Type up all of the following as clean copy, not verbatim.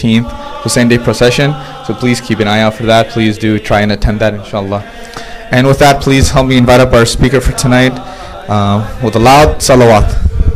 15th Hussein Day procession. So please keep an eye out for that. Please do try and attend that, inshallah. And with that, please help me invite up our speaker for tonight with a loud salawat.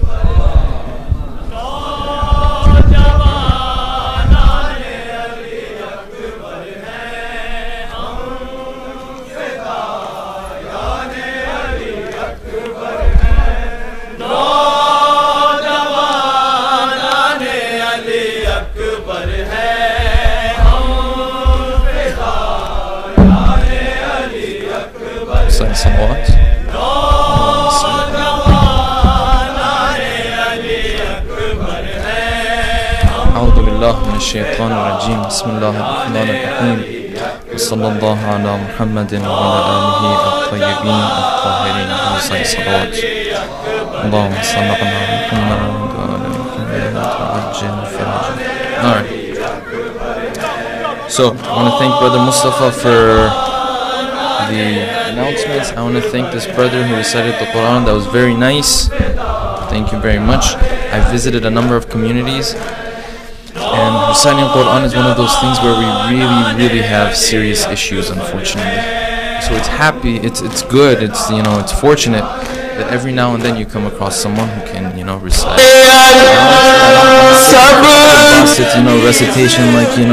الشيطان الرجيم بسم الله الرحمن الرحيم وصلى الله على محمد وعلى آله الطيبين الطاهرين وصلى صلوات اللهم صل على محمد وعلى محمد وعجل فرجه. Alright, so I want to thank Brother Mustafa for the announcements. I want to thank this brother who recited the Quran. That was very nice. Thank you very much. I visited a number of communities, and reciting Quran is one of those things where we really have serious issues, unfortunately. So it's good, it's fortunate that every now and then you come across someone who can, recite. Recitation like, the thing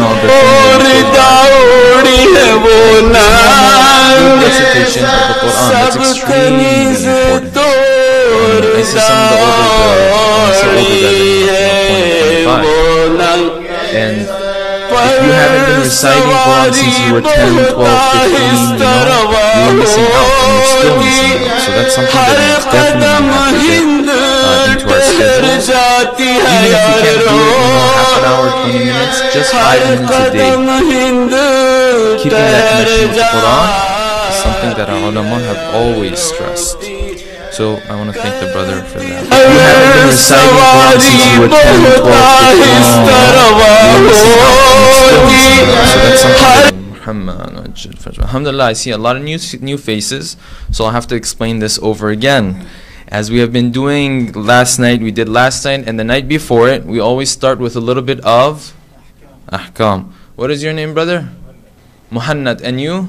recitation of the Quran, that's extremely important. I see some of the older brothers, 20, 25. And if you haven't been reciting Quran since you were 10, 12, 15, you're missing out, and you're still missing out. So that's something that we definitely have to get into our schedule. Even if you can't do it, half an hour, 20 minutes, just 5 minutes a day. Keeping that connection with the Quran is something that our ulama have always stressed. So I want to thank the brother for that. If you haven't been reciting Quran since you were 10, 12, 15, so that's something. Alhamdulillah, I see a lot of new faces, so I'll have to explain this over again. As we have been doing last night, we did last night and the night before it, we always start with a little bit of ahkam. What is your name, brother? Muhannad. And you?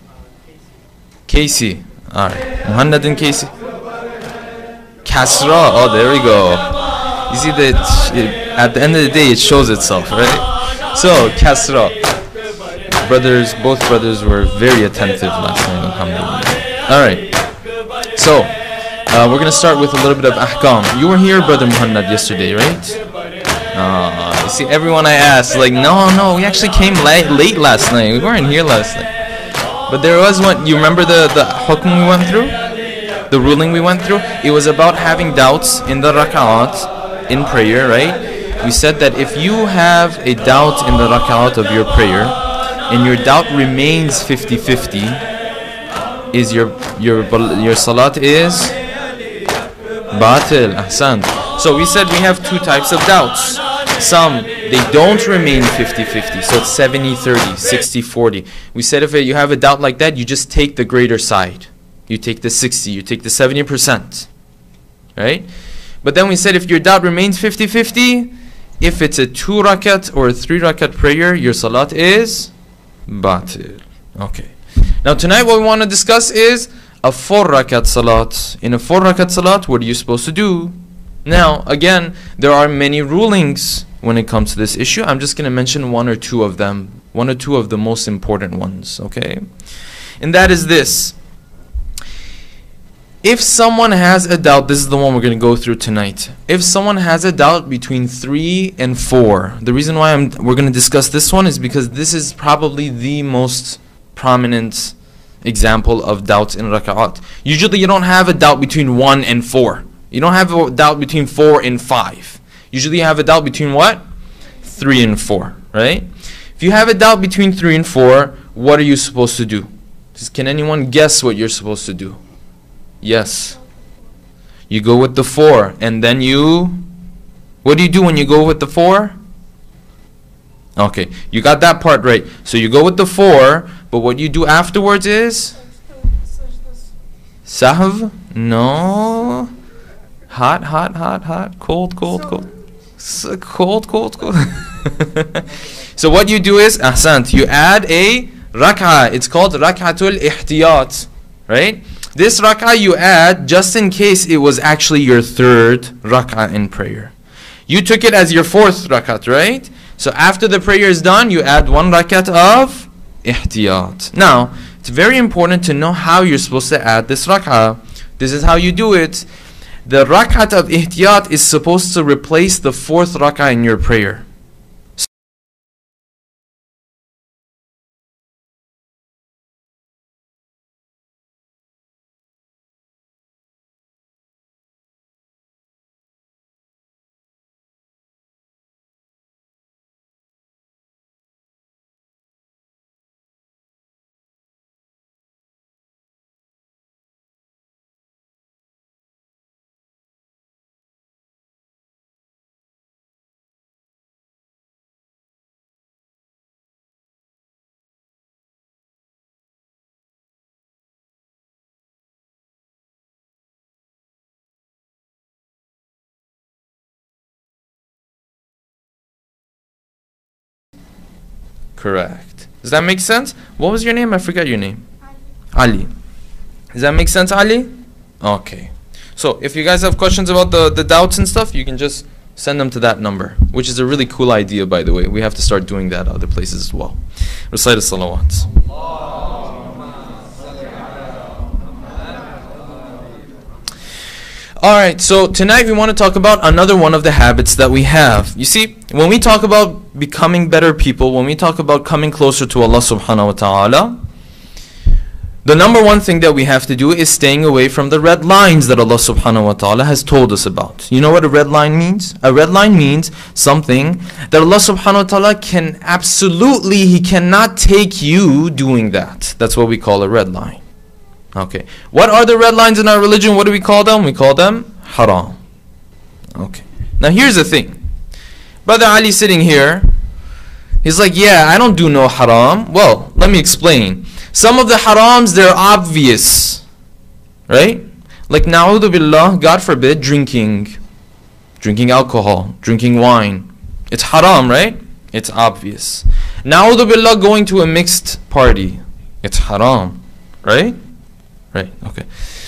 Casey. Alright. Muhannad and Casey. Kasra. Oh, there we go. You see that at the end of the day it shows itself, right? So, Kasra. Both brothers were very attentive last night, alhamdulillah. Alright. So, we're going to start with a little bit of ahkam. You were here, Brother Muhannad, yesterday, right? You see, everyone I asked, like, no, we actually came late last night. We weren't here last night. But there was one, you remember the hukm we went through? The ruling we went through? It was about having doubts in the rak'at, in prayer, right? We said that if you have a doubt in the rak'at of your prayer, and your doubt remains 50-50, is your salat is batil, ahsan. So we said we have two types of doubts. Some, they don't remain 50-50, so it's 70-30, 60-40. We said if you have a doubt like that, you just take the greater side. You take the 60, you take the 70%, right? But then we said if your doubt remains 50-50, if it's a 2 rakat or a 3 rakat prayer, your salat is batil. Okay. Now tonight what we want to discuss is a 4 rakat salat. In a 4 rakat salat, what are you supposed to do? Now, again, there are many rulings when it comes to this issue. I'm just going to mention one or two of them, one or two of the most important ones, okay? And that is this. If someone has a doubt, this is the one we're going to go through tonight. If someone has a doubt between 3 and 4, the reason why we're going to discuss this one is because this is probably the most prominent example of doubts in raka'at. Usually you don't have a doubt between 1 and 4. You don't have a doubt between 4 and 5. Usually you have a doubt between what? 3 and 4, right? If you have a doubt between 3 and 4, what are you supposed to do? Can anyone guess what you're supposed to do? Yes. You go with the 4, and then what do you do when you go with the 4? Okay, you got that part right. So you go with the 4, but what you do afterwards is? Sahv? No. Hot. Cold. Cold. So what you do is, ahsant, you add a rak'ah. It's called rak'atul ihtiyat, right? This rak'ah you add just in case it was actually your third rak'ah in prayer. You took it as your fourth rakat, right? So after the prayer is done, you add one rakat of ihtiyat. Now, it's very important to know how you're supposed to add this rak'ah. This is how you do it. The rakat of ihtiyat is supposed to replace the fourth rak'ah in your prayer. Correct. Does that make sense? What was your name? I forgot your name. Ali. Does that make sense, Ali? Okay. So if you guys have questions about the doubts and stuff, you can just send them to that number, which is a really cool idea, by the way. We have to start doing that other places as well. Recite the salawats. Alright, so tonight we want to talk about another one of the habits that we have. You see, when we talk about becoming better people, when we talk about coming closer to Allah subhanahu wa ta'ala, the number one thing that we have to do is staying away from the red lines that Allah subhanahu wa ta'ala has told us about. You know what a red line means? A red line means something that Allah subhanahu wa ta'ala can absolutely, He cannot take you doing that. That's what we call a red line. Okay. What are the red lines in our religion? What do we call them? We call them haram. Okay. Now here's the thing. Brother Ali sitting here, he's like, yeah, I don't do no haram. Well, let me explain. Some of the harams, they're obvious. Right? Like, na'udhu billah, God forbid, drinking alcohol, drinking wine. It's haram, right? It's obvious. Na'udhu billah, going to a mixed party. It's haram. Right? Right, okay.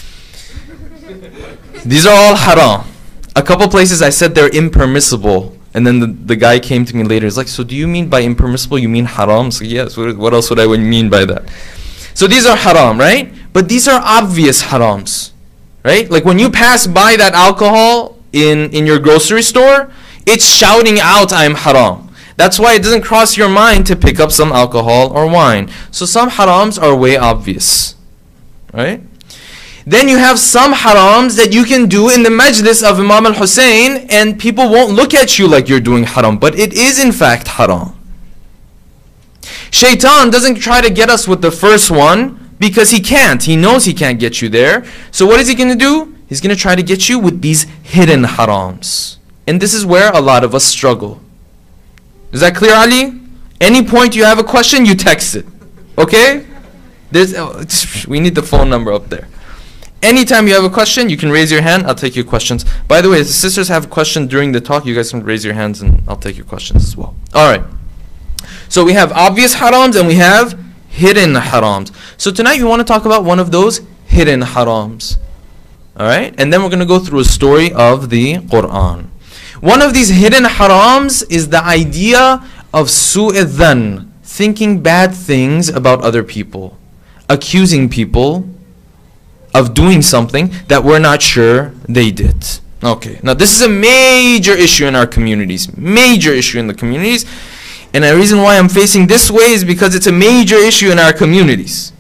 These are all haram. A couple places I said they're impermissible. And then the guy came to me later. He's like, so do you mean by impermissible, you mean haram? So yes, what else would I mean by that? So these are haram, right? But these are obvious harams. Right? Like when you pass by that alcohol in your grocery store, it's shouting out, I'm haram. That's why it doesn't cross your mind to pick up some alcohol or wine. So some harams are way obvious. Right? Then you have some harams that you can do in the majlis of Imam al-Hussein and people won't look at you like you're doing haram, but it is in fact haram. Shaitan doesn't try to get us with the first one because he can't. He knows he can't get you there. So what is he going to do? He's going to try to get you with these hidden harams. And this is where a lot of us struggle. Is that clear, Ali? Any point you have a question, you text it. Okay? We need the phone number up there. Anytime you have a question, you can raise your hand. I'll take your questions. By the way, if the sisters have a question during the talk, you guys can raise your hands and I'll take your questions as well. Alright. So we have obvious harams and we have hidden harams. So tonight we want to talk about one of those hidden harams. Alright? And then we're going to go through a story of the Quran. One of these hidden harams is the idea of su'id dhan, thinking bad things about other people. Accusing people of doing something that we're not sure they did. Okay, now this is a major issue in our communities. Major issue in the communities. And the reason why I'm facing this way is because it's a major issue in our communities.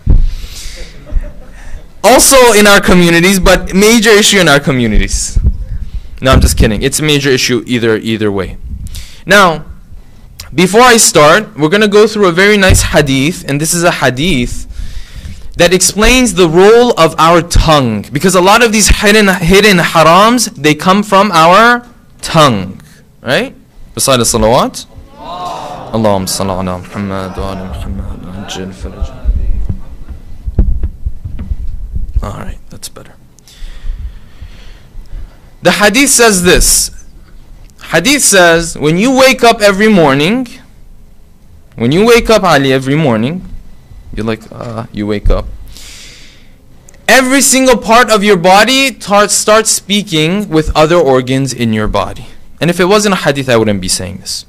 Also in our communities, but major issue in our communities. No, I'm just kidding. It's a major issue either way. Now, before I start, we're going to go through a very nice hadith. And this is a hadith that explains the role of our tongue. Because a lot of these hidden harams, they come from our tongue. Right? Beside the salawat. Allahumma salli ala Muhammad wa ala Muhammad. Ajil faraj. Alright, that's better. The hadith says this. Hadith says, when you wake up every morning, when you wake up, Ali, every morning, you're like, you wake up. Every single part of your body starts speaking with other organs in your body. And if it wasn't a hadith, I wouldn't be saying this.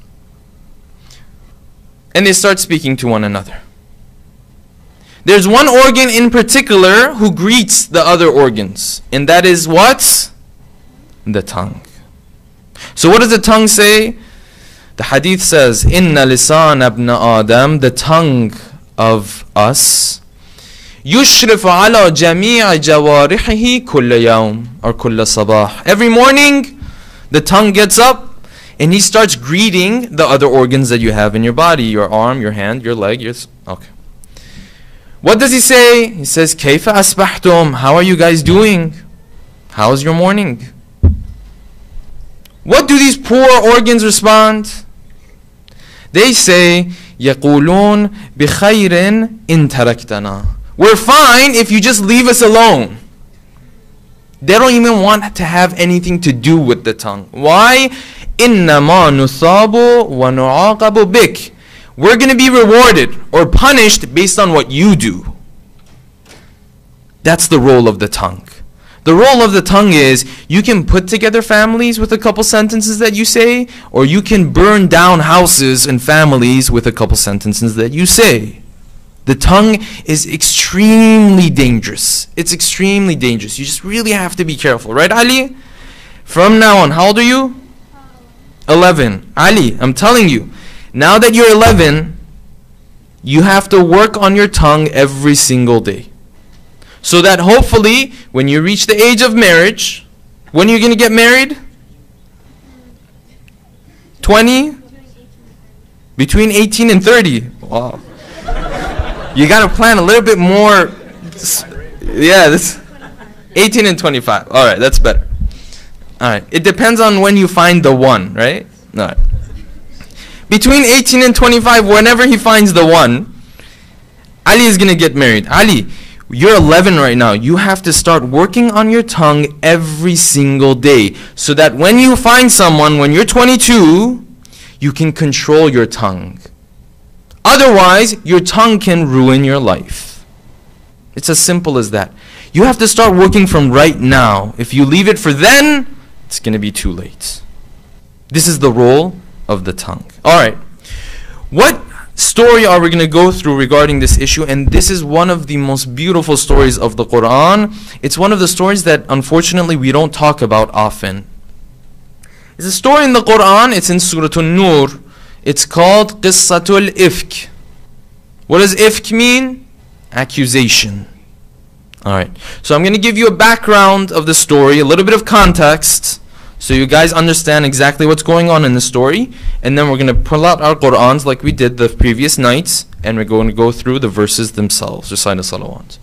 And they start speaking to one another. There's one organ in particular who greets the other organs. And that is what? The tongue. So what does the tongue say? The hadith says, Inna lisan ibn Adam, the tongue of us, يشرف على جميع جوارحه كل يوم or كل صباح. Every morning, the tongue gets up and he starts greeting the other organs that you have in your body, your arm, your hand, your leg, okay. What does he say? He says, كيف أصبحتم? How are you guys doing? How's your morning? What do these poor organs respond? They say, يقولون بخير إن تركتنا. We're fine if you just leave us alone. They don't even want to have anything to do with the tongue. Why? إنما نصاب ونعاقب بك. We're going to be rewarded or punished based on what you do. That's the role of the tongue. The role of the tongue is you can put together families with a couple sentences that you say, or you can burn down houses and families with a couple sentences that you say. The tongue is extremely dangerous. It's extremely dangerous. You just really have to be careful. Right, Ali? From now on, how old are you? 11. Ali, I'm telling you, now that you're 11, you have to work on your tongue every single day. So that hopefully, when you reach the age of marriage, when are you going to get married? 20? Between 18 and 30. Wow. You got to plan a little bit more. Yeah, this 18 and 25. All right, that's better. All right. It depends on when you find the one, right? All right. Between 18 and 25, whenever he finds the one, Ali is going to get married. Ali, you're 11 right now. You have to start working on your tongue every single day so that when you find someone, when you're 22, you can control your tongue. Otherwise, your tongue can ruin your life. It's as simple as that. You have to start working from right now. If you leave it for then, it's going to be too late. This is the role of the tongue. All right. What story are we going to go through regarding this issue? And this is one of the most beautiful stories of the Quran. It's one of the stories that unfortunately we don't talk about often. It's a story in the Quran. It's in Surah An-Nur. It's called Qissatul Ifk. What does Ifk mean? Accusation. Alright, so I'm going to give you a background of the story, a little bit of context, so you guys understand exactly what's going on in the story. And then we're going to pull out our Qur'ans like we did the previous nights, and we're going to go through the verses themselves. Recite the salawat.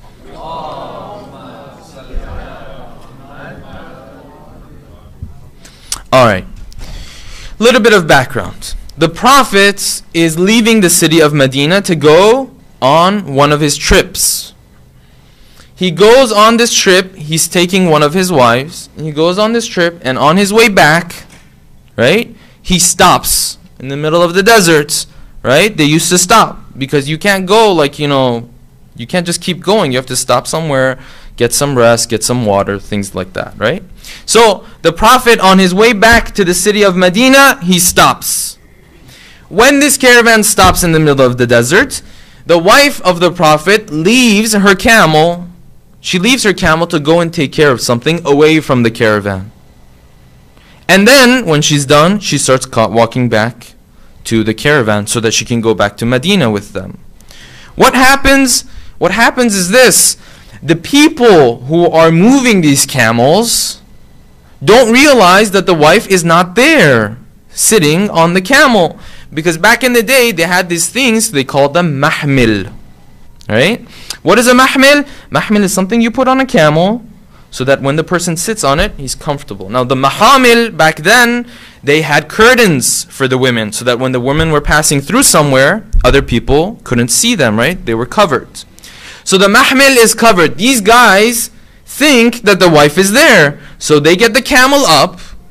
Alright, little bit of background. The Prophet is leaving the city of Medina to go on one of his trips. He goes on this trip, he's taking one of his wives, and he goes on this trip, and on his way back, right, he stops in the middle of the desert, right? They used to stop, because you can't go like, you can't just keep going. You have to stop somewhere, get some rest, get some water, things like that, right? So, the Prophet, on his way back to the city of Medina, he stops. When this caravan stops in the middle of the desert, the wife of the Prophet leaves her camel. She leaves her camel to go and take care of something away from the caravan. And then, when she's done, she starts walking back to the caravan so that she can go back to Medina with them. What happens? What happens is this. The people who are moving these camels don't realize that the wife is not there, sitting on the camel. Because back in the day, they had these things, they called them mahmil. Right? What is a mahmil? Mahmil is something you put on a camel so that when the person sits on it, he's comfortable. Now the mahamil, back then, they had curtains for the women so that when the women were passing through somewhere, other people couldn't see them, right? They were covered. So the mahmil is covered. These guys think that the wife is there. So they get the camel up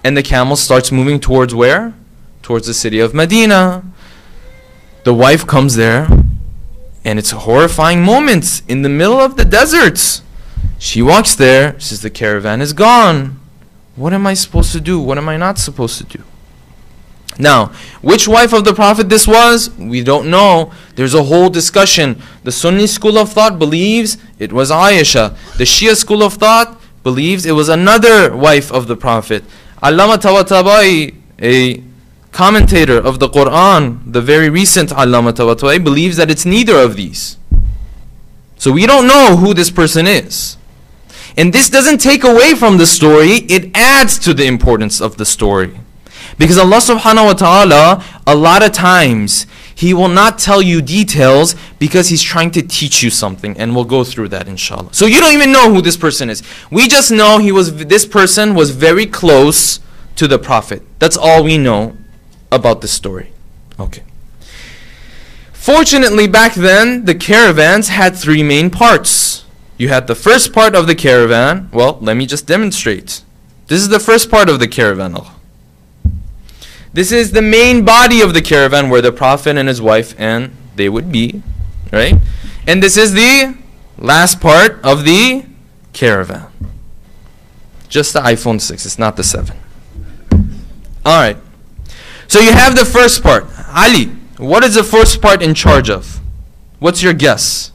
And the camel starts moving towards where? Towards the city of Medina. The wife comes there, and it's a horrifying moment in the middle of the desert. She walks there, says the caravan is gone. What am I supposed to do? What am I not supposed to do? Now, which wife of the Prophet this was? We don't know. There's a whole discussion. The Sunni school of thought believes it was Aisha. The Shia school of thought believes it was another wife of the Prophet. Allama Tabatabai, a commentator of the Quran, the very recent Allama Tabatabai, believes that it's neither of these. So we don't know who this person is. And this doesn't take away from the story, it adds to the importance of the story. Because Allah subhanahu wa ta'ala, a lot of times, He will not tell you details because He's trying to teach you something. And we'll go through that inshallah. So you don't even know who this person is. We just know this person was very close to the Prophet. That's all we know about this story. Okay. Fortunately, back then, the caravans had three main parts. You had the first part of the caravan. Well, let me just demonstrate. This is the first part of the caravan. This is the main body of the caravan where the Prophet and his wife and they would be, right? And this is the last part of the caravan. Just the iPhone 6, it's not the 7. Alright. So you have the first part. Ali, what is the first part in charge of? What's your guess?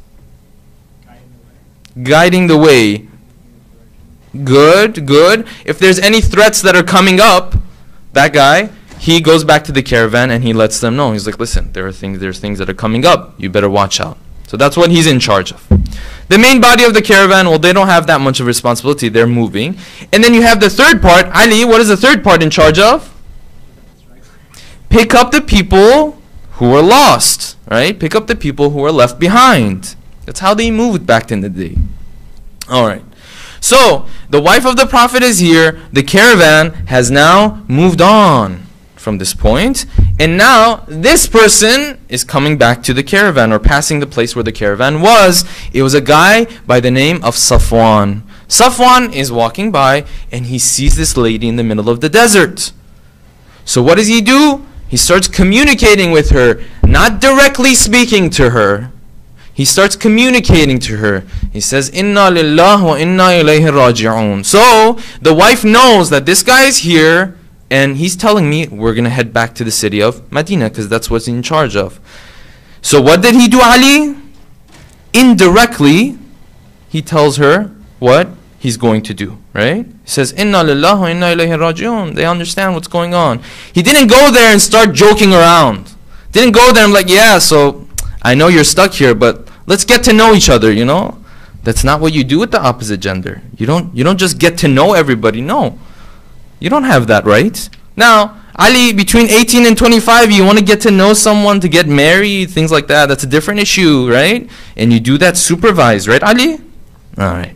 Guiding the way. Good, good. If there's any threats that are coming up, that guy, he goes back to the caravan and he lets them know. He's like, listen, there's things that are coming up. You better watch out. So that's what he's in charge of. The main body of the caravan, well, they don't have that much of responsibility. They're moving. And then you have the third part. Ali, what is the third part in charge of? Pick up the people who were lost, right? Pick up the people who were left behind. That's how they moved back in the day. All right. So, the wife of the Prophet is here. The caravan has now moved on from this point. And now, this person is coming back to the caravan or passing the place where the caravan was. It was a guy by the name of Safwan. Safwan is walking by and he sees this lady in the middle of the desert. So what does he do? He starts communicating with her, not directly speaking to her. He starts communicating to her. He says, Inna lillah wa inna ilayhi raji'un. So, the wife knows that this guy is here, and he's telling me we're going to head back to the city of Medina, because that's what's in charge of. So what did he do, Ali? Indirectly, he tells her what he's going to do, right? He says, Inna lillah wa inna ilayhi raji'un. They understand what's going on. He didn't go there and start joking around. Didn't go there and like, yeah, so I know you're stuck here, but let's get to know each other, you know? That's not what you do with the opposite gender. You don't just get to know everybody. No. You don't have that right. Now, Ali, between 18 and 25, you want to get to know someone, to get married, things like that. That's a different issue, right? And you do that supervised, right, Ali? All right.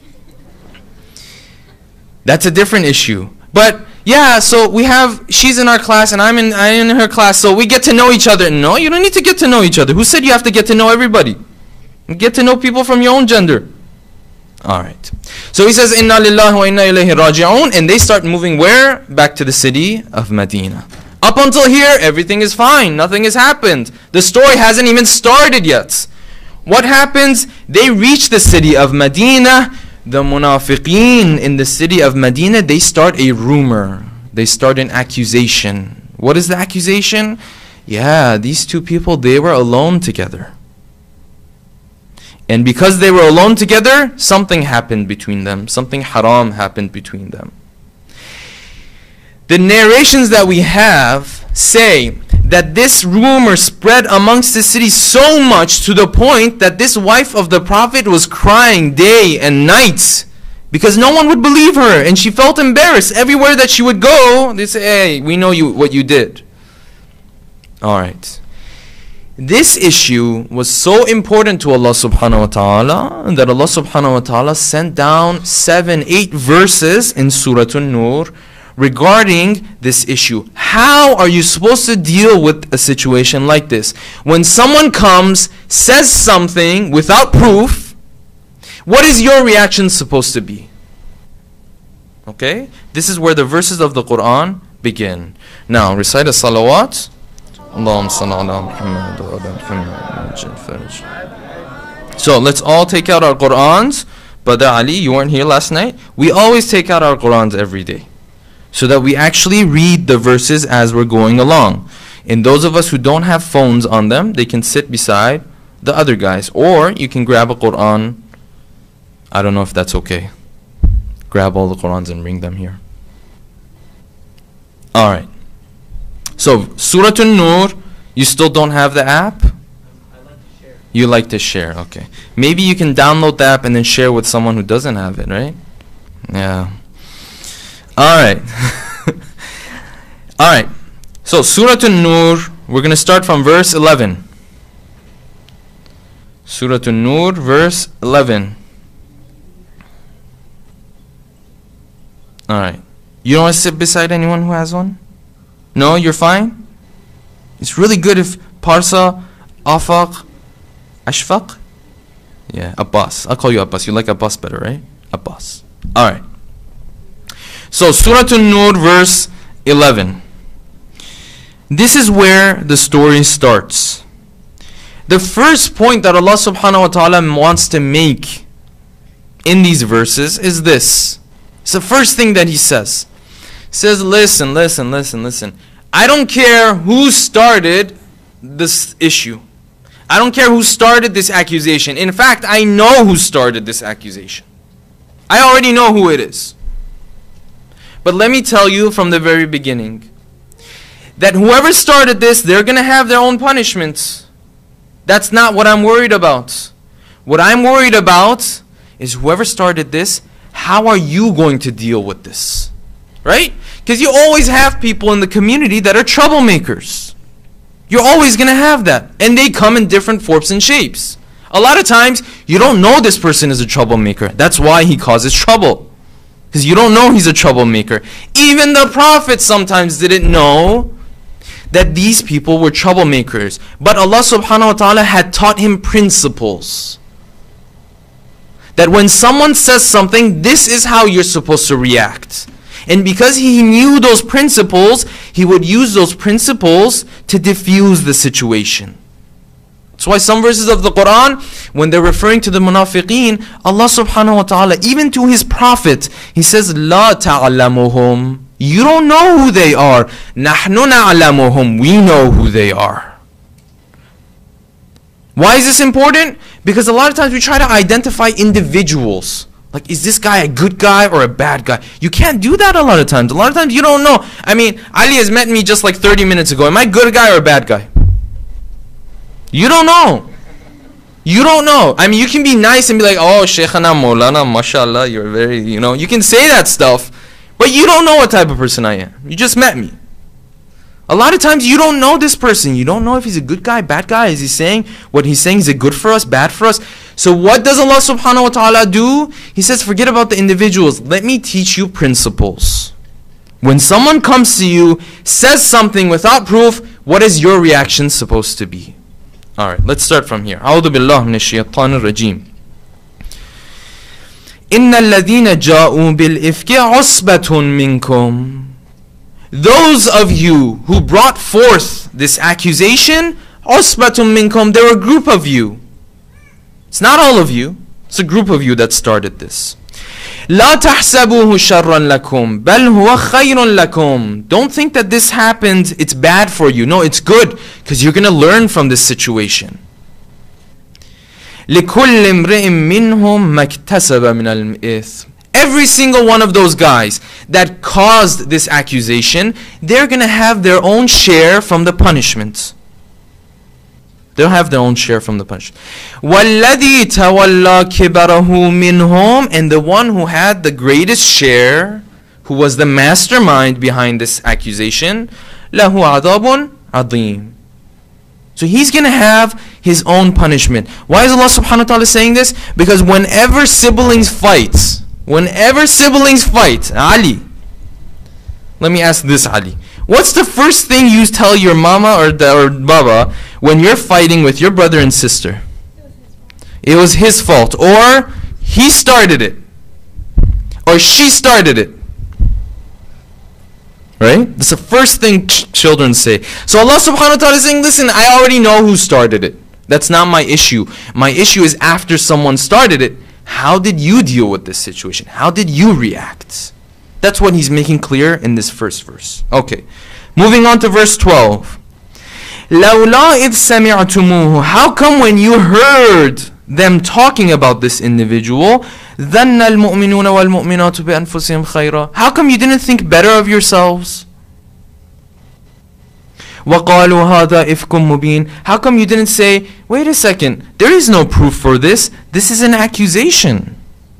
That's a different issue. But yeah, so she's in our class and I'm in her class, so we get to know each other. No, you don't need to get to know each other. Who said you have to get to know everybody? Get to know people from your own gender. Alright. So he says, Inna lillahi wa inna ilayhi raji'un, and they start moving where? Back to the city of Medina. Up until here, everything is fine. Nothing has happened. The story hasn't even started yet. What happens? They reach the city of Medina. The munafiqeen in the city of Medina, they start a rumor. They start an accusation. What is the accusation? Yeah, these two people, they were alone together. And because they were alone together, something happened between them. Something haram happened between them. The narrations that we have say that this rumor spread amongst the city so much to the point that this wife of the Prophet was crying day and night because no one would believe her, and she felt embarrassed. Everywhere that she would go, they say, hey, we know what you did. Alright. This issue was so important to Allah subhanahu wa ta'ala that Allah subhanahu wa ta'ala sent down 7-8 verses in Surah An-Nur regarding this issue. How are you supposed to deal with a situation like this? When someone comes, says something without proof, what is your reaction supposed to be? Okay? This is where the verses of the Quran begin. Now, recite a salawat. Allahumma salli ala Muhammad wa ala Muhammad. So, let's all take out our Qurans. Brother Ali, you weren't here last night. We always take out our Qurans every day, so that we actually read the verses as we're going along. And those of us who don't have phones on them, they can sit beside the other guys. Or you can grab a Quran. I don't know if that's okay. Grab all the Qurans and bring them here. Alright. So, Surah An-Nur, you still don't have the app? You like to share, okay. Maybe you can download the app and then share with someone who doesn't have it, right? Yeah. Alright. Alright. So, Surah An-Nur, we're going to start from verse 11. Surah An-Nur, verse 11. Alright. You don't want to sit beside anyone who has one? No, you're fine? It's really good if Parsa, Afaq, Ashfaq? Yeah, Abbas. I'll call you Abbas. You like Abbas better, right? Abbas. Alright. So, Surah An-Nur, verse 11. This is where the story starts. The first point that Allah subhanahu wa ta'ala wants to make in these verses is this. It's the first thing that He says. He says, listen. I don't care who started this issue. I don't care who started this accusation. In fact, I know who started this accusation. I already know who it is. But let me tell you from the very beginning that whoever started this, they're going to have their own punishments. That's not what I'm worried about. What I'm worried about is whoever started this, how are you going to deal with this? Right? Because you always have people in the community that are troublemakers. You're always going to have that. And they come in different forms and shapes. A lot of times, you don't know this person is a troublemaker. That's why he causes trouble. Because you don't know he's a troublemaker. Even the Prophet sometimes didn't know that these people were troublemakers. But Allah subhanahu wa ta'ala had taught him principles. That when someone says something, this is how you're supposed to react. And because he knew those principles, he would use those principles to diffuse the situation. That's why some verses of the Quran, when they're referring to the munafiqeen, Allah subhanahu wa ta'ala, even to His Prophet, He says, La ta'alamuhum. You don't know who they are. Nahnu na'alamuhum. We know who they are. Why is this important? Because a lot of times we try to identify individuals. Like, is this guy a good guy or a bad guy? You can't do that a lot of times. A lot of times you don't know. I mean, Ali has met me just like 30 minutes ago. Am I a good guy or a bad guy? You don't know. You don't know. I mean, you can be nice and be like, oh, Shaykhana Maulana, mashallah, you're very, you can say that stuff. But you don't know what type of person I am. You just met me. A lot of times you don't know this person. You don't know if he's a good guy, bad guy. Is he saying what he's saying? Is it good for us, bad for us? So what does Allah subhanahu wa ta'ala do? He says, forget about the individuals. Let me teach you principles. When someone comes to you, says something without proof, what is your reaction supposed to be? Alright, let's start from here. A'udhu billah minash shaitanir rajim. Inna alladhina ja'u bil ifki usbatun minkum. Those of you who brought forth this accusation, usbatun minkum, there were a group of you. It's not all of you. It's a group of you that started this. لا تحسبوه شرا لكم بل هو خير لكم. Don't think that this happened, it's bad for you. No, it's good, because you're going to learn from this situation. لكل امرئ منهم ما اكتسب من الإثم. Every single one of those guys that caused this accusation, they're going to have their own share from the punishment. They'll have their own share from the punishment. وَالَّذِي تَوَلَّى كِبَرَهُ مِنْهُمْ. And the one who had the greatest share, who was the mastermind behind this accusation, لَهُ عَذَابٌ عَظِيمٌ. So he's going to have his own punishment. Why is Allah subhanahu wa ta'ala saying this? Because whenever siblings fight, Ali, let me ask this, Ali. What's the first thing you tell your mama or baba when you're fighting with your brother and sister? It was his fault, or he started it, or she started it. Right? That's the first thing children say. So Allah subhanahu wa ta'ala is saying, listen, I already know who started it. That's not my issue. My issue is after someone started it, how did you deal with this situation? How did you react? That's what he's making clear in this first verse. Okay. Moving on to verse 12. لَوْلَا إِذْ سَمِعْتُمُوهُ. How come when you heard them talking about this individual, ظَنَّ الْمُؤْمِنُونَ وَالْمُؤْمِنَاتُ بِأَنفُسِهِمْ خَيْرًا. How come you didn't think better of yourselves? وَقَالُوا هَذَا إِفْكٌ مُبِينٌ. How come you didn't say, wait a second, there is no proof for this. This is an accusation.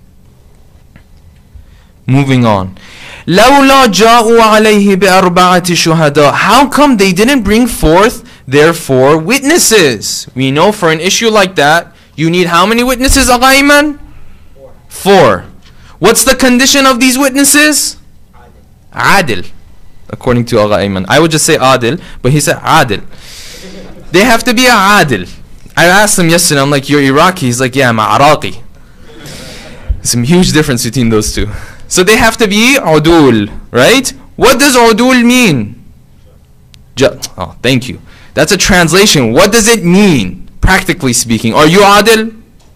Moving on. لَوْلَا جَاءُوا عَلَيْهِ بِأَرْبَعَةِ شُهَدَاء. How come they didn't bring forth their 4 witnesses? We know for an issue like that, you need how many witnesses, Agha Ayman? 4. What's the condition of these witnesses? Adil. According to Agha Ayman. I would just say Adil, but he said Adil. They have to be a Adil. I asked him yesterday, I'm like, you're Iraqi? He's like, yeah, I'm Iraqi. Some huge difference between those two. So they have to be Udul, right? What does Udul mean? Oh, thank you. That's a translation. What does it mean, practically speaking? Are you Adil?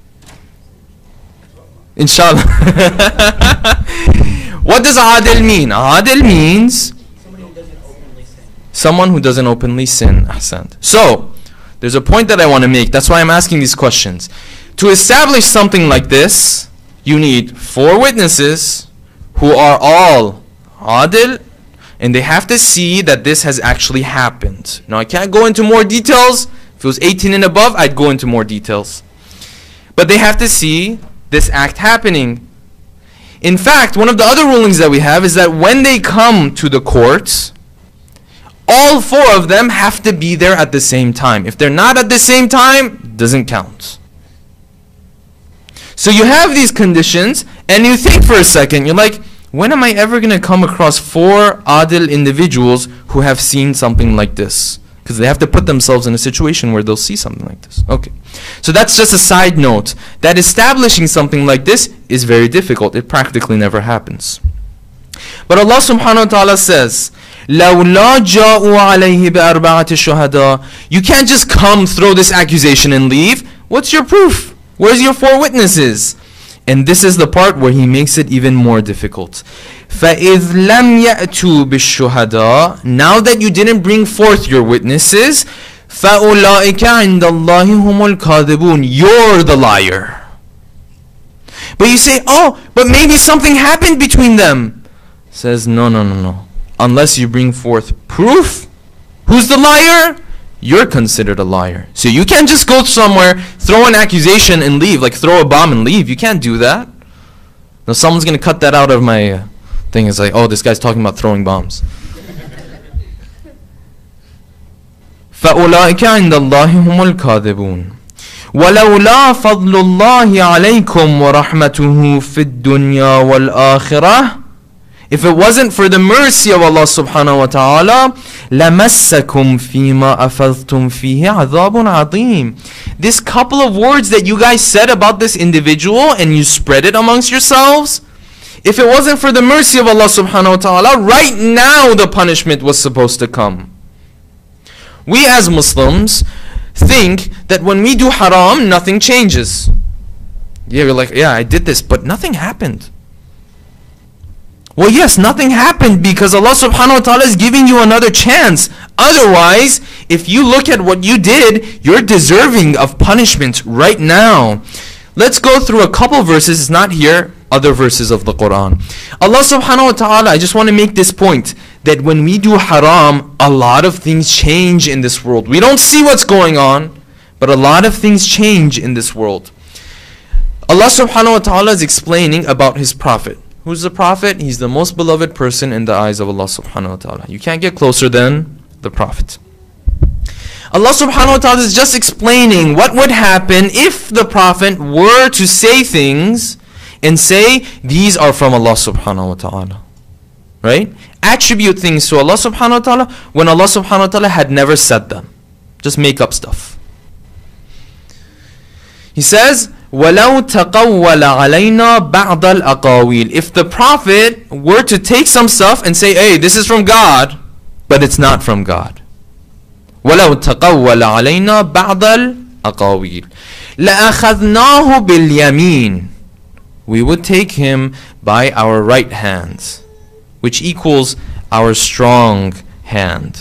Inshallah. What does Adil mean? Adil means someone who doesn't openly sin. Ahsant. So, there's a point that I want to make. That's why I'm asking these questions. To establish something like this, you need 4 witnesses who are all Adil, and they have to see that this has actually happened. Now, I can't go into more details. If it was 18 and above, I'd go into more details. But they have to see this act happening. In fact, one of the other rulings that we have is that when they come to the courts, all 4 of them have to be there at the same time. If they're not at the same time, it doesn't count. So you have these conditions, and you think for a second, you're like, when am I ever going to come across 4 Adil individuals who have seen something like this? Because they have to put themselves in a situation where they'll see something like this. Okay. So that's just a side note. That establishing something like this is very difficult. It practically never happens. But Allah subhanahu wa ta'ala says, لَوْلَا جَاءُوا عَلَيْهِ بِأَرْبَعَةِ شُهَدَاء. You can't just come, throw this accusation and leave. What's your proof? Where's your 4 witnesses? And this is the part where he makes it even more difficult. فَإِذْ لَمْ يَأْتُوا بِالشُّهَدَاء. Now that you didn't bring forth your witnesses, فَأُولَٰئِكَ عِنْدَ اللَّهِ هُمُ الْكَاذِبُونَ. You're the liar. But you say, oh, but maybe something happened between them. Says, no. Unless you bring forth proof, who's the liar? You're considered a liar. So you can't just go somewhere, throw an accusation and leave, like throw a bomb and leave. You can't do that. Now someone's going to cut that out of my thing. It's like, oh, this guy's talking about throwing bombs. فَأُولَٰئِكَ عِنْدَ اللَّهِ هُمُ الْكَاذِبُونَ وَلَوْلَا فَضْلُ اللَّهِ عَلَيْكُمْ وَرَحْمَتُهُ فِي الدُّنْيَا وَالْآخِرَةِ. If it wasn't for the mercy of Allah subhanahu wa ta'ala, لَمَسَّكُمْ فِيمَا أَفَضْتُمْ فِيهِ عَذَابٌ عَظِيمٌ. This couple of words that you guys said about this individual and you spread it amongst yourselves, if it wasn't for the mercy of Allah subhanahu wa ta'ala, right now the punishment was supposed to come. We as Muslims think that when we do haram, nothing changes. Yeah, we're like, yeah, I did this, but nothing happened. Well, yes, nothing happened because Allah subhanahu wa ta'ala is giving you another chance. Otherwise, if you look at what you did, you're deserving of punishment right now. Let's go through a couple verses, it's not here, other verses of the Quran. Allah subhanahu wa ta'ala, I just want to make this point, that when we do haram, a lot of things change in this world. We don't see what's going on, but a lot of things change in this world. Allah subhanahu wa ta'ala is explaining about His Prophet. Who's the Prophet? He's the most beloved person in the eyes of Allah subhanahu wa ta'ala. You can't get closer than the Prophet. Allah subhanahu wa ta'ala is just explaining what would happen if the Prophet were to say things and say, these are from Allah subhanahu wa ta'ala. Right? Attribute things to Allah subhanahu wa ta'ala when Allah subhanahu wa ta'ala had never said them. Just make up stuff. He says, وَلَوْ تَقَوَّلَ عَلَيْنَا بَعْضَ الْأَقَاوِيلِ. If the Prophet were to take some stuff and say, hey, this is from God, but it's not from God. وَلَوْ تَقَوَّلَ عَلَيْنَا بَعْضَ الْأَقَاوِيلِ لَأَخَذْنَاهُ بِالْيَمِينِ. We would take him by our right hands, which equals our strong hand.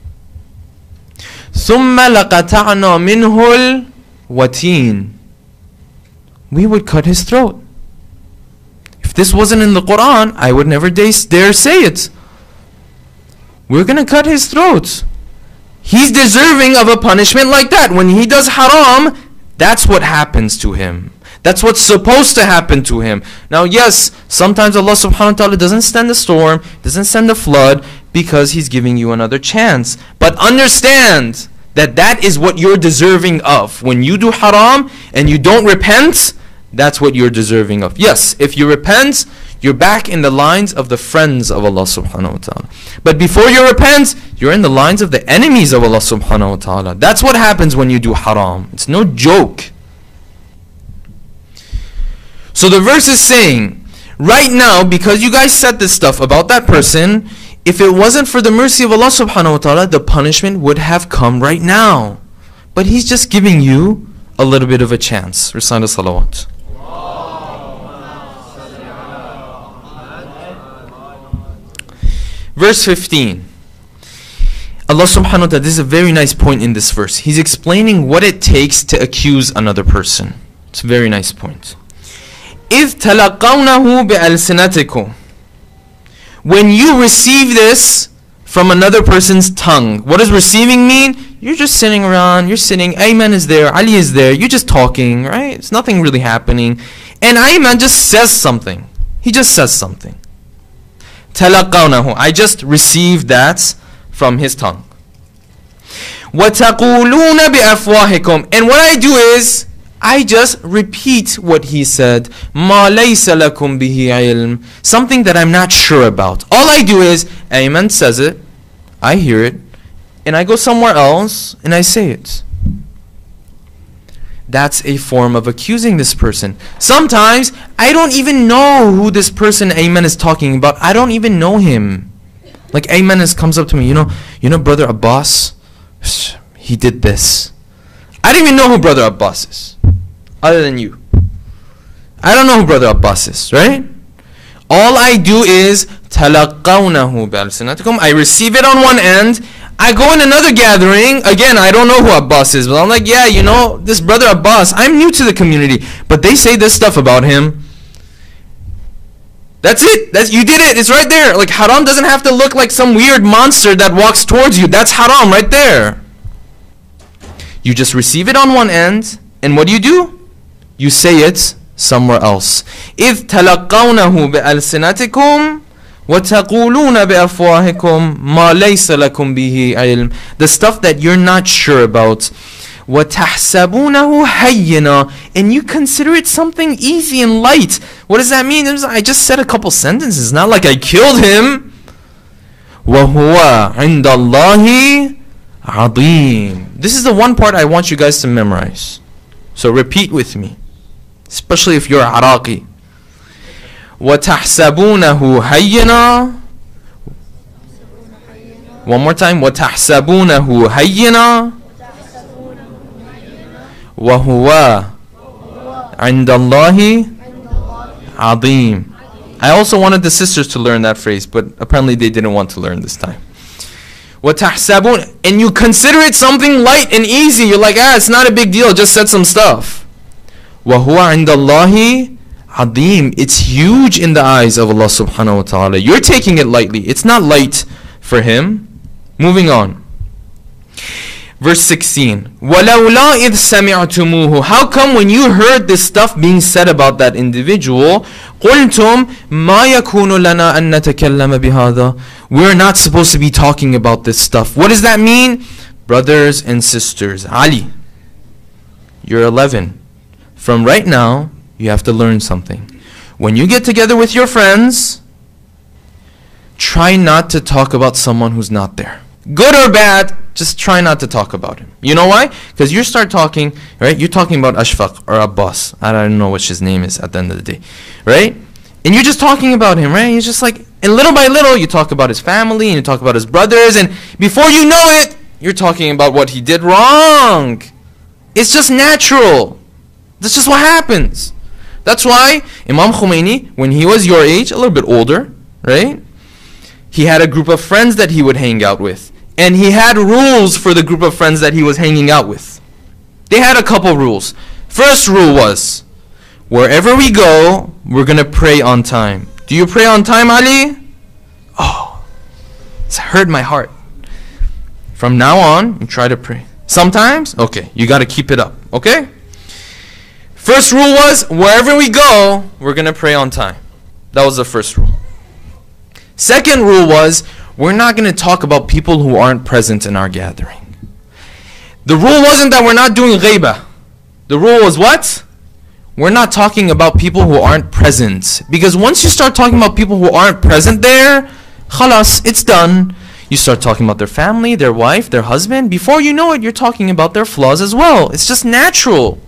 ثُمَّ لَقَطَعْنَا مِنْهُ الْوَتِينَ. We would cut his throat. If this wasn't in the Quran, I would never dare say it. We're going to cut his throat. He's deserving of a punishment like that. When he does haram, that's what happens to him. That's what's supposed to happen to him. Now yes, sometimes Allah subhanahu wa ta'ala doesn't send a storm, doesn't send a flood, because He's giving you another chance. But understand that that is what you're deserving of. When you do haram and you don't repent, that's what you're deserving of. Yes, if you repent, you're back in the lines of the friends of Allah subhanahu wa ta'ala. But before you repent, you're in the lines of the enemies of Allah subhanahu wa ta'ala. That's what happens when you do haram. It's no joke. So the verse is saying, right now, because you guys said this stuff about that person, if it wasn't for the mercy of Allah subhanahu wa ta'ala, the punishment would have come right now. But He's just giving you a little bit of a chance. Recite the salawat. Verse 15. Allah subhanahu wa ta'ala, this is a very nice point in this verse. He's explaining what it takes to accuse another person. It's a very nice point. إِذْ تَلَقَوْنَهُ بِأَلْسِنَتِكُمْ. When you receive this from another person's tongue. What does receiving mean? You're just sitting around, you're sitting, Ayman is there, Ali is there, you're just talking, right? It's nothing really happening. And Ayman just says something. He just says something. تَلَقَوْنَهُ. I just received that from his tongue. وَتَقُولُونَ بِأَفْوَاهِكُمْ. And what I do is, I just repeat what he said. مَا لَيْسَ لَكُمْ بِهِ عِلْمٍ. Something that I'm not sure about. All I do is, Ayman says it, I hear it, and I go somewhere else, and I say it. That's a form of accusing this person. Sometimes, I don't even know who this person Ayman is talking about. I don't even know him. Like Ayman comes up to me, you know Brother Abbas? He did this. I don't even know who Brother Abbas is, other than you. I don't know who Brother Abbas is, right? All I do is تَلَقَّوْنَهُ بِأَلْسِنَتِكُمْ. I receive it on one end. I go in another gathering. Again, I don't know who Abbas is, but I'm like, yeah, this Brother Abbas, I'm new to the community, but they say this stuff about him. That's it. You did it. It's right there. Like, haram doesn't have to look like some weird monster that walks towards you. That's haram right there. You just receive it on one end, and what do? You say it somewhere else. إِذْ تَلَقَّوْنَهُ بِأَلْسِنَتِكُمْ وَتَقُولُونَ بِأَفْوَاهِكُمْ مَا لَيْسَ لَكُمْ بِهِ عِلْمٍ. The stuff that you're not sure about. وَتَحْسَبُونَهُ هَيِّنًا. And you consider it something easy and light. What does that mean? I just said a couple sentences. It's not like I killed him. وَهُوَ عِنْدَ اللَّهِ عَظِيمٌ. This is the one part I want you guys to memorize. So repeat with me, especially if you're Iraqi. وَتَحْسَبُونَهُ هَيِّنًا. One more time. وَتَحْسَبُونَهُ هَيِّنًا وَهُوَ عِنْدَ اللَّهِ عَظِيمٌ. I also wanted the sisters to learn that phrase, but apparently they didn't want to learn this time. وَتَحْسَبُونَ. And you consider it something light and easy. You're like, it's not a big deal, just said some stuff. وَهُوَ عِنْدَ اللَّهِ عَظِيمٌ. It's huge in the eyes of Allah subhanahu wa ta'ala. You're taking it lightly. It's not light for Him. Moving on. Verse 16. وَلَوْلَا إِذْ سَمِعْتُمُوهُ. How come when you heard this stuff being said about that individual, قُلْتُمْ مَا يَكُونُ لَنَا أَن نَتَكَلَّمَ بِهَذَا. We're not supposed to be talking about this stuff. What does that mean? Brothers and sisters, Ali, you're 11. From right now, you have to learn something. When you get together with your friends, try not to talk about someone who's not there. Good or bad, just try not to talk about him. You know why? Because you start talking, right? You're talking about Ashfaq or Abbas. I don't know what his name is at the end of the day, right? And you're just talking about him, right? He's just like, and little by little, you talk about his family and you talk about his brothers, and before you know it, you're talking about what he did wrong. It's just natural. That's just what happens. That's why Imam Khomeini, when he was your age, a little bit older, right? He had a group of friends that he would hang out with. And he had rules for the group of friends that he was hanging out with. They had a couple rules. First rule was, wherever we go, we're going to pray on time. Do you pray on time, Ali? Oh, it's hurt my heart. From now on, you try to pray. Sometimes, okay, you got to keep it up, okay? First rule was, wherever we go, we're going to pray on time. That was the first rule. Second rule was, we're not going to talk about people who aren't present in our gathering. The rule wasn't that we're not doing ghaibah. The rule was what? We're not talking about people who aren't present. Because once you start talking about people who aren't present there, khalas, it's done. You start talking about their family, their wife, their husband. Before you know it, you're talking about their flaws as well. It's just natural.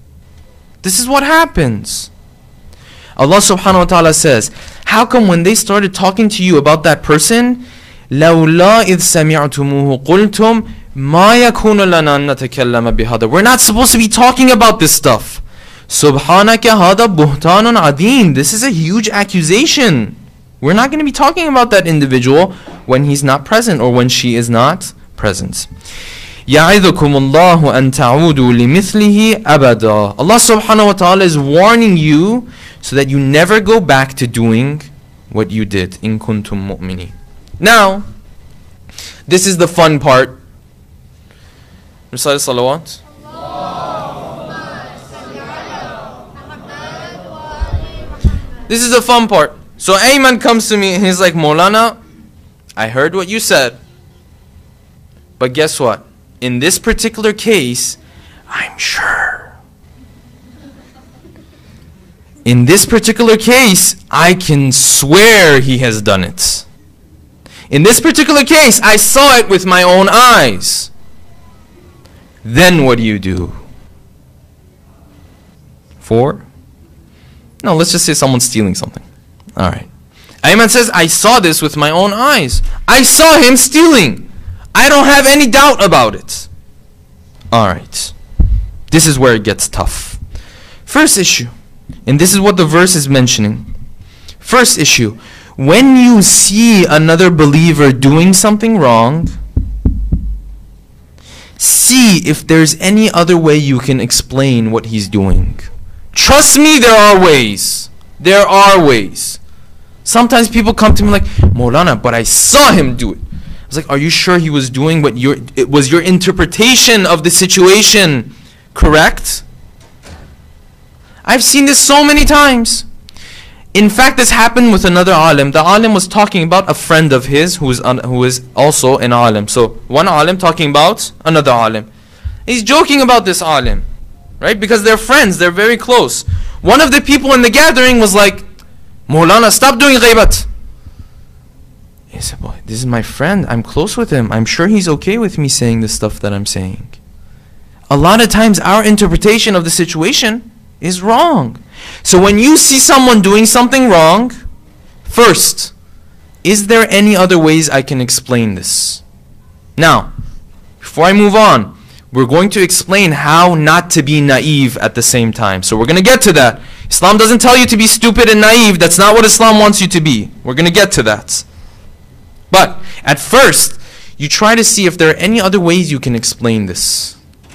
This is what happens. Allah subhanahu wa ta'ala says, how come when they started talking to you about that person, لَوْلَا إِذْ سَمِعْتُمُوهُ قُلْتُمْ مَا يَكُونُ لَنَا أَن نَتَكَلَّمَ بِهَذَا. We're not supposed to be talking about this stuff. سُبْحَانَكَ هَذَا بُهْتَانٌ عَظِيمٌ. This is a huge accusation. We're not going to be talking about that individual when he's not present or when she is not present. يَعِذُكُمُ اللَّهُ أَن تَعُودُوا لِمِثْلِهِ أَبَدًا. Allah subhanahu wa ta'ala is warning you so that you never go back to doing what you did. إِن كُنتُم مُؤْمِنِينَ. Now, this is the fun part. Recite salawat. This is the fun part. So Ayman comes to me and he's like, Maulana, I heard what you said. But guess what? In this particular case, I'm sure. In this particular case, I can swear he has done it. In this particular case, I saw it with my own eyes. Then what do? 4? No, let's just say someone's stealing something. Alright. Ayman says, I saw this with my own eyes. I saw him stealing. I don't have any doubt about it. Alright. This is where it gets tough. First issue, and this is what the verse is mentioning. First issue, when you see another believer doing something wrong, see if there's any other way you can explain what he's doing. Trust me, there are ways. There are ways. Sometimes people come to me like, Maulana, but I saw him do it. I was like, are you sure he was doing what it was your interpretation of the situation correct? I've seen this so many times. In fact, this happened with another alim. The alim was talking about a friend of his who is also an alim. So one alim talking about another alim. He's joking about this alim, right? Because they're friends, they're very close. One of the people in the gathering was like, Maulana, stop doing ghaibat. He said, boy, this is my friend. I'm close with him. I'm sure he's okay with me saying the stuff that I'm saying. A lot of times our interpretation of the situation is wrong. So when you see someone doing something wrong, first, is there any other ways I can explain this? Now, before I move on, we're going to explain how not to be naive at the same time. So we're going to get to that. Islam doesn't tell you to be stupid and naive. That's not what Islam wants you to be. We're going to get to that. But at first, you try to see if there are any other ways you can explain this.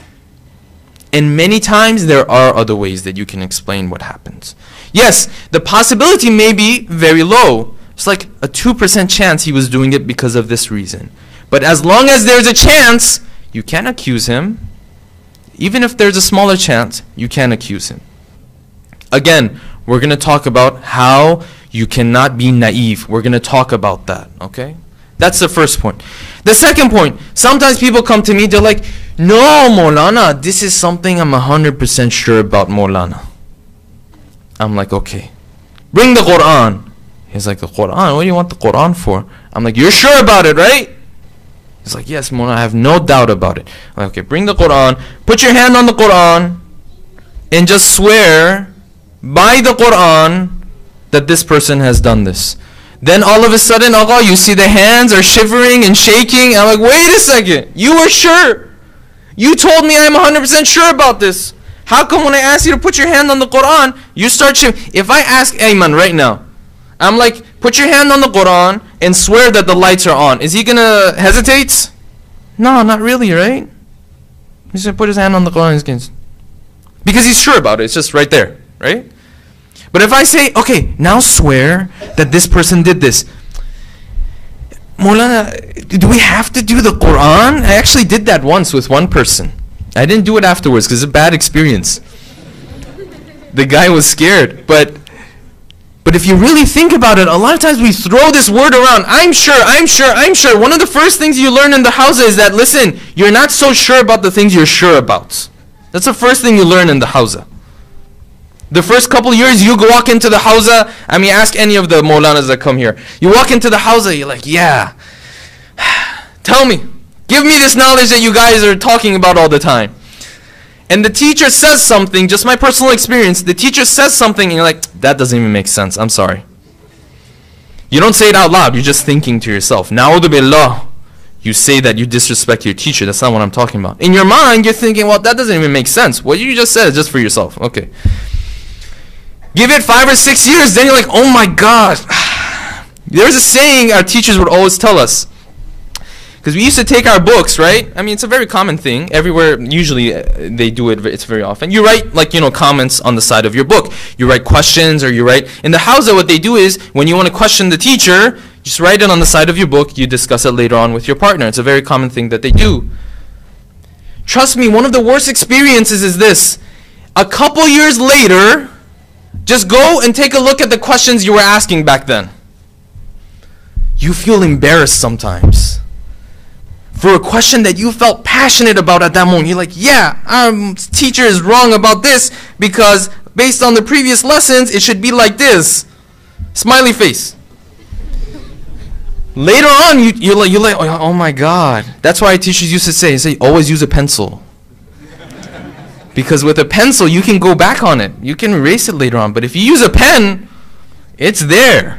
And many times there are other ways that you can explain what happens. Yes, the possibility may be very low. It's like a 2% chance he was doing it because of this reason. But as long as there's a chance, you can accuse him. Even if there's a smaller chance, you can accuse him. Again, we're going to talk about how you cannot be naive. We're going to talk about that, okay? That's the first point. The second point, sometimes people come to me, they're like, no, Maulana, this is something I'm 100% sure about, Maulana. I'm like, okay, bring the Quran. He's like, the Quran? What do you want the Quran for? I'm like, you're sure about it, right? He's like, yes, Mawlana, I have no doubt about it. I'm like, okay, bring the Quran, put your hand on the Quran, and just swear by the Quran that this person has done this. Then all of a sudden, Agha, you see the hands are shivering and shaking. I'm like, wait a second, you were sure. You told me I'm 100% sure about this. How come when I ask you to put your hand on the Quran, you start shivering? If I ask Ayman right now, I'm like, put your hand on the Quran and swear that the lights are on. Is he going to hesitate? No, not really, right? He's going to put his hand on the Quran because he's sure about it. It's just right there, right? But if I say, okay, now swear that this person did this. Mawlana, do we have to do the Quran? I actually did that once with one person. I didn't do it afterwards because it's a bad experience. The guy was scared, but if you really think about it, a lot of times we throw this word around. I'm sure, I'm sure, I'm sure. One of the first things you learn in the Hawza is that, listen, you're not so sure about the things you're sure about. That's the first thing you learn in the Hawza. The first couple years you walk into the Hawza, I mean, ask any of the Mawlanas that come here. You walk into the Hawza, you're like, yeah, tell me, give me this knowledge that you guys are talking about all the time. And the teacher says something, just my personal experience, the teacher says something and you're like, that doesn't even make sense, I'm sorry. You don't say it out loud, you're just thinking to yourself. Na'udhu billah. You say that you disrespect your teacher, that's not what I'm talking about. In your mind, you're thinking, well, that doesn't even make sense. What you just said is just for yourself. Okay. Give it 5 or 6 years, then you're like, oh my God. There's a saying our teachers would always tell us. Because we used to take our books, right? I mean, it's a very common thing. Everywhere, usually, they do it, it's very often. You write, like, comments on the side of your book. You write questions, or you write... In the Hawza, what they do is, when you want to question the teacher, just write it on the side of your book. You discuss it later on with your partner. It's a very common thing that they do. Trust me, one of the worst experiences is this. A couple years later, just go and take a look at the questions you were asking back then. You feel embarrassed sometimes. For a question that you felt passionate about at that moment. You're like, yeah, our teacher is wrong about this because based on the previous lessons, it should be like this. Smiley face. Later on, you're like, oh my God. That's why teachers used to say, always use a pencil. Because with a pencil, you can go back on it. You can erase it later on. But if you use a pen, it's there.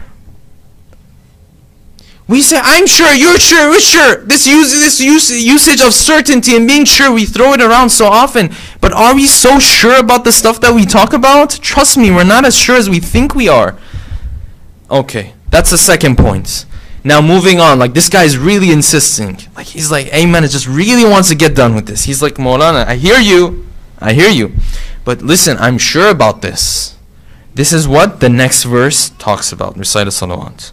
We say, I'm sure, you're sure, we're sure. This usage of certainty and being sure, we throw it around so often. But are we so sure about the stuff that we talk about? Trust me, we're not as sure as we think we are. Okay, that's the second point. Now moving on, like this guy is really insisting. Like he's like, Ayman just really wants to get done with this. He's like, Mawlana, I hear you. But listen, I'm sure about this. This is what the next verse talks about. Recite a salawat.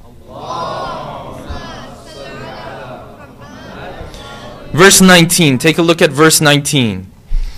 Verse 19. Take a look at verse 19.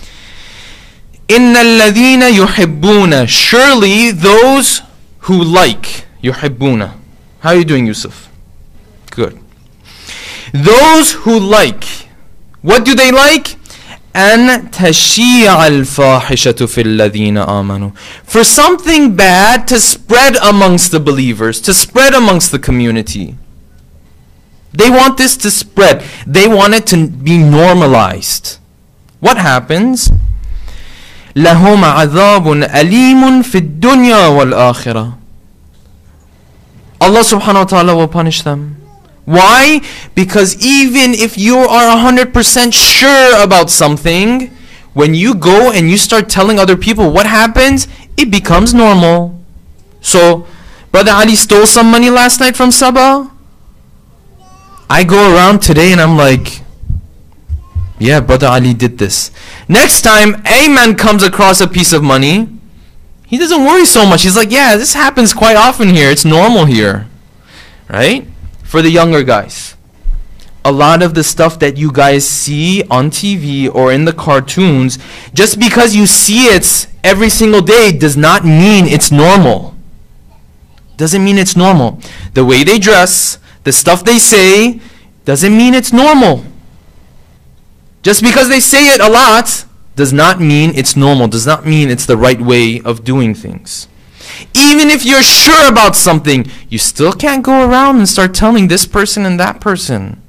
Inna alladhina yuhibbuna. Surely those who like. Yuhibbuna. How are you doing, Yusuf? Good. Those who like. What do they like? An tashi'a al-fahishatu fil ladhina amanu. For something bad to spread amongst the believers, to spread amongst the community. They want this to spread. They want it to be normalized. What happens? لَهُمْ عَذَابٌ أَلِيمٌ فِي الدُّنْيَا وَالْآخِرَةِ. Allah subhanahu wa ta'ala will punish them. Why? Because even if you are 100% sure about something, when you go and you start telling other people what happens, it becomes normal. So, Brother Ali stole some money last night from Sabah. I go around today and I'm like, yeah, Brother Ali did this. Next time a man comes across a piece of money, he doesn't worry so much. He's like, yeah, this happens quite often here. It's normal here. Right? For the younger guys, a lot of the stuff that you guys see on TV or in the cartoons, just because you see it every single day does not mean it's normal. Doesn't mean it's normal. The way they dress, the stuff they say, doesn't mean it's normal. Just because they say it a lot does not mean it's normal, does not mean it's the right way of doing things. Even if you're sure about something, you still can't go around and start telling this person and that person.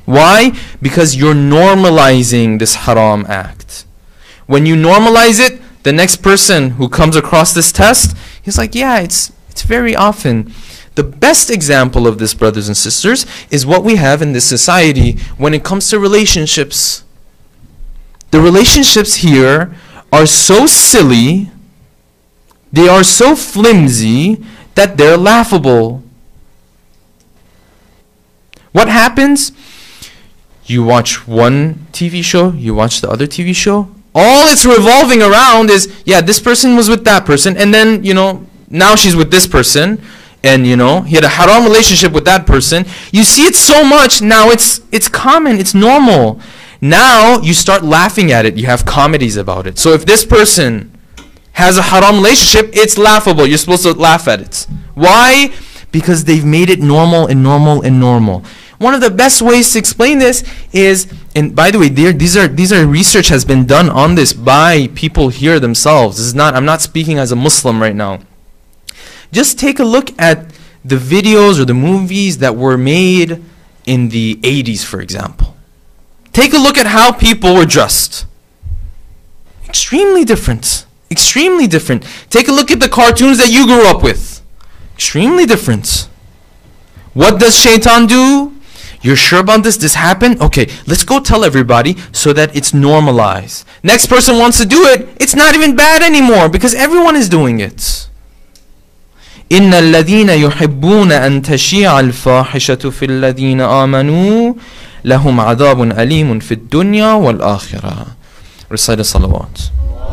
Why? Because you're normalizing this haram act. When you normalize it, the next person who comes across this test, he's like, yeah, it's very often. The best example of this, brothers and sisters, is what we have in this society when it comes to relationships. The relationships here are so silly, they are so flimsy, that they're laughable. What happens? You watch one TV show, you watch the other TV show. All it's revolving around is, yeah, this person was with that person, and then, now she's with this person, and, he had a haram relationship with that person. You see it so much, now it's common, it's normal. Now you start laughing at it. You have comedies about it. So if this person has a haram relationship, it's laughable. You're supposed to laugh at it. Why? Because they've made it normal and normal and normal. One of the best ways to explain this is, and by the way, these are research has been done on this by people here themselves. This is not, I'm not speaking as a Muslim right now. Just take a look at the videos or the movies that were made in the 80s, for example. Take a look at how people were dressed. Extremely different. Extremely different. Take a look at the cartoons that you grew up with. Extremely different. What does shaitan do? You're sure about this? This happened? Okay, let's go tell everybody so that it's normalized. Next person wants to do it. It's not even bad anymore because everyone is doing it. إِنَّ الَّذِينَ يُحِبُّونَ أَن تَشِيعَ الْفَاحِشَةُ فِي الَّذِينَ آمَنُوا لَهُمْ عَذَابٌ أَلِيمٌ فِي الدُّنْيَا وَالْآخِرَةِ. Recite the salawat.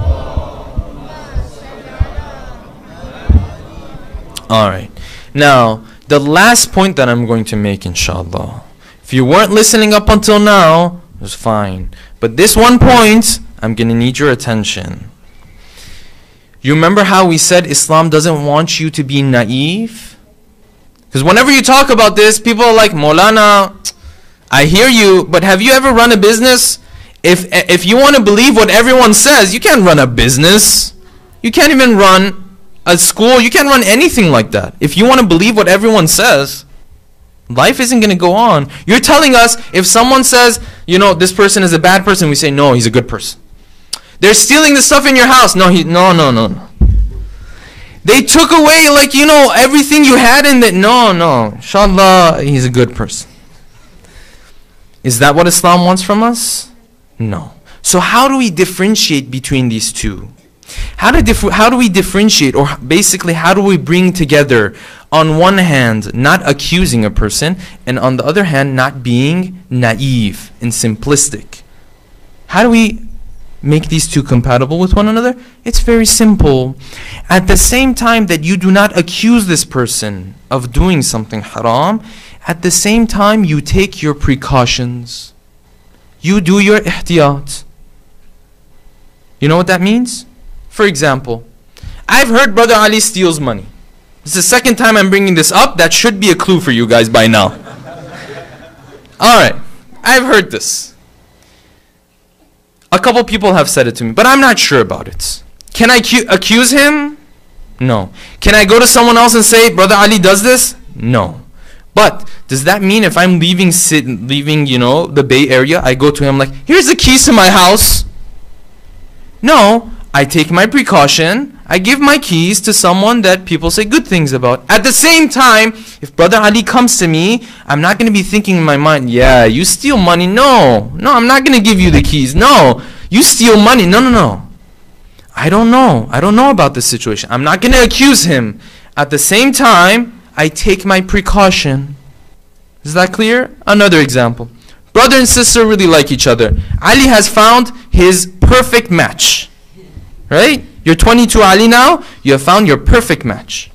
Alright. Now, the last point that I'm going to make, inshallah. If you weren't listening up until now, it was fine. But this one point, I'm going to need your attention. You remember how we said Islam doesn't want you to be naive? Because whenever you talk about this, people are like, Maulana, I hear you, but have you ever run a business? If you want to believe what everyone says, you can't run a business. You can't even run a school. You can't run anything like that. If you want to believe what everyone says, life isn't going to go on. You're telling us if someone says, this person is a bad person, we say, no, he's a good person. They're stealing the stuff in your house. No. They took away everything you had in that. No. Inshallah, he's a good person. Is that what Islam wants from us? No. So how do we differentiate between these two? How do we differentiate, or basically how do we bring together, on one hand, not accusing a person, and on the other hand, not being naive and simplistic? How do we make these two compatible with one another? It's very simple. At the same time that you do not accuse this person of doing something haram, at the same time you take your precautions. You do your ihtiyat. You know what that means? For example, I've heard Brother Ali steals money. This is the second time I'm bringing this up. That should be a clue for you guys by now. Alright, I've heard this. A couple people have said it to me, but I'm not sure about it. Can I accuse him? No. Can I go to someone else and say, Brother Ali does this? No. But does that mean if I'm leaving the Bay Area, I go to him like, here's the keys to my house? No. I take my precaution. I give my keys to someone that people say good things about. At the same time, if Brother Ali comes to me, I'm not going to be thinking in my mind, yeah, you steal money. No, I'm not going to give you the keys. No, you steal money. No. I don't know. I don't know about this situation. I'm not going to accuse him. At the same time, I take my precaution. Is that clear? Another example. Brother and sister really like each other. Ali has found his perfect match. Right? You're 22 Ali now. You have found your perfect match.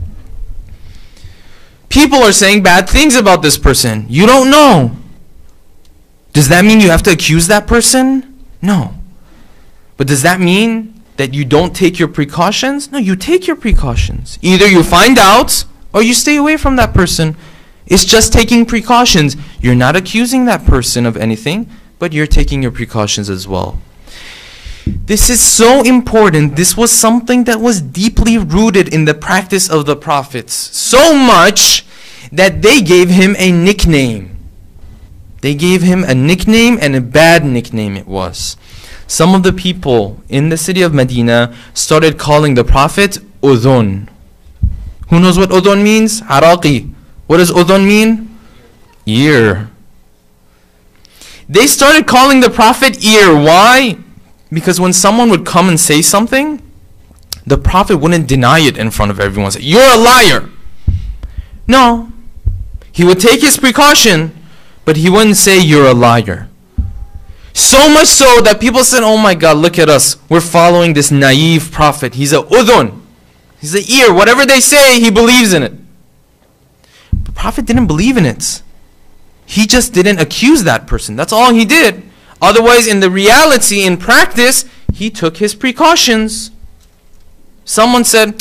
People are saying bad things about this person. You don't know. Does that mean you have to accuse that person? No. But does that mean that you don't take your precautions? No, you take your precautions. Either you find out or you stay away from that person. It's just taking precautions. You're not accusing that person of anything, but you're taking your precautions as well. This is so important. This was something that was deeply rooted in the practice of the prophets. So much that they gave him a nickname. They gave him a nickname, and a bad nickname it was. Some of the people in the city of Medina started calling the Prophet Udhun. Who knows what Udhun means? Haraqi. What does Udhun mean? Ear. They started calling the Prophet Ear. Why? Because when someone would come and say something, the Prophet wouldn't deny it in front of everyone. Say, "You're a liar." No. He would take his precaution, but he wouldn't say, "You're a liar." So much so that people said, "Oh my God, look at us. We're following this naive prophet. He's a udhun. He's an ear. Whatever they say, he believes in it." The Prophet didn't believe in it. He just didn't accuse that person. That's all he did. Otherwise, in the reality, in practice, he took his precautions. Someone said,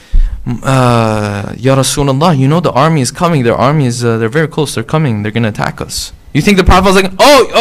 "Ya Rasulullah, you know the army is coming. Their army is, they're very close. They're coming. They're going to attack us." You think the Prophet was like,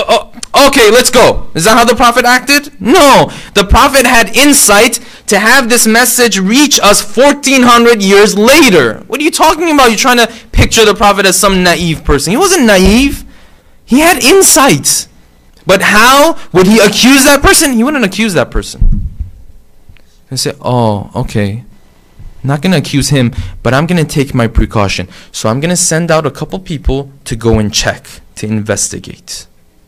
okay, let's go. Is that how the Prophet acted? No. The Prophet had insight to have this message reach us 1400 years later. What are you talking about? You're trying to picture the Prophet as some naive person. He wasn't naive. He had insight. But how would he accuse that person? He wouldn't accuse that person. He'd say, "Oh, okay. I'm not going to accuse him, but I'm going to take my precaution. So I'm going to send out a couple people to go and check, to investigate."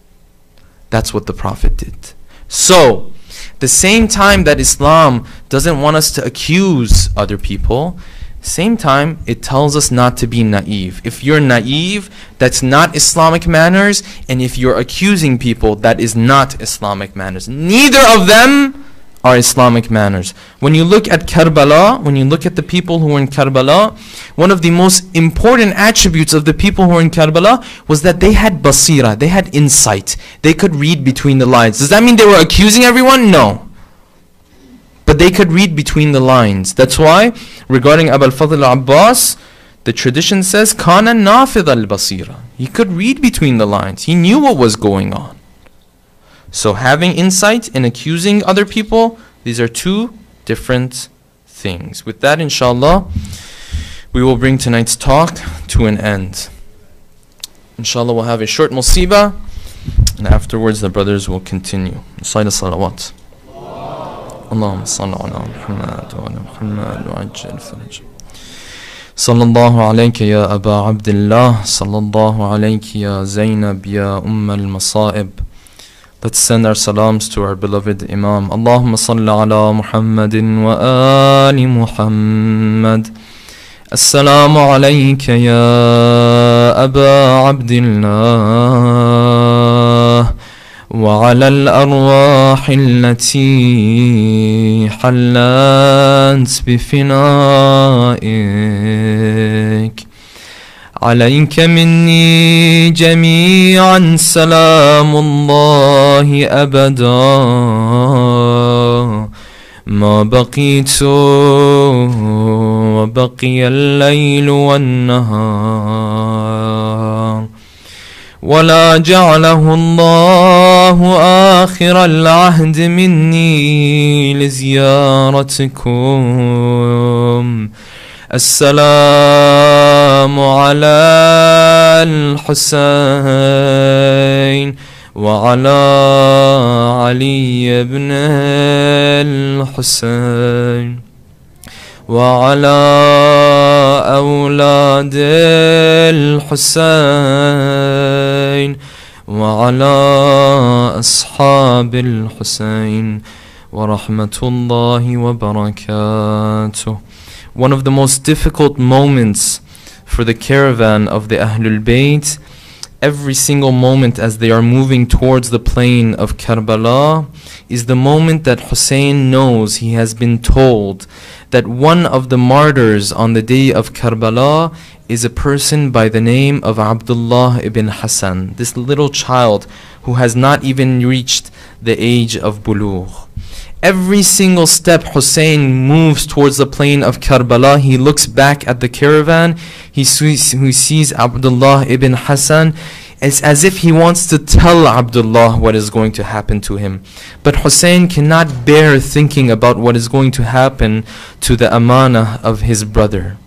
That's what the Prophet did. So, the same time that Islam doesn't want us to accuse other people, same time it tells us not to be naive. If you're naive, that's not Islamic manners, and if you're accusing people, that is not Islamic manners. Neither of them are Islamic manners. When you look at Karbala, when you look at the people who were in Karbala, one of the most important attributes of the people who were in Karbala was that they had basira, they had insight. They could read between the lines. Does that mean they were accusing everyone? No. But they could read between the lines. That's why, regarding Abu al-Fadl al-Abbas, the tradition says, "Kana nafid al-basira." He could read between the lines. He knew what was going on. So having insight and accusing other people, these are two different things. With that, inshallah, we will bring tonight's talk to an end. Inshallah, we'll have a short musibah, and afterwards the brothers will continue. Recite salawat. Allahumma salli ala Muhammad wa ala Muhammad wa ajjal faraj. Sallallahu alayka ya Aba Abdullah, sallallahu alayka ya Zainab ya al-Masa'ib. Let's send our salams to our beloved Imam. Allahumma salli ala Muhammadin wa ali Muhammad. Assalamu alayka ya Aba Abdullah wa ala al-arwah allati hallat bifina'ik. عليك مني جميعا سلام الله أبدا ما بقيت وبقي الليل والنهار ولا جعله الله آخر العهد مني لزيارتكم. السلام على الحسين وعلى علي بن الحسين وعلى أولاد الحسين وعلى أصحاب الحسين ورحمة الله وبركاته. One of the most difficult moments for the caravan of the Ahlul Bayt, every single moment as they are moving towards the plain of Karbala, is the moment that Hussein knows, he has been told, that one of the martyrs on the day of Karbala is a person by the name of Abdullah ibn Hassan, this little child who has not even reached the age of bulugh. Every single step Hussein moves towards the plain of Karbala, he looks back at the caravan, he sees Abdullah ibn Hassan. It's as if he wants to tell Abdullah what is going to happen to him. But Hussein cannot bear thinking about what is going to happen to the amana of his brother.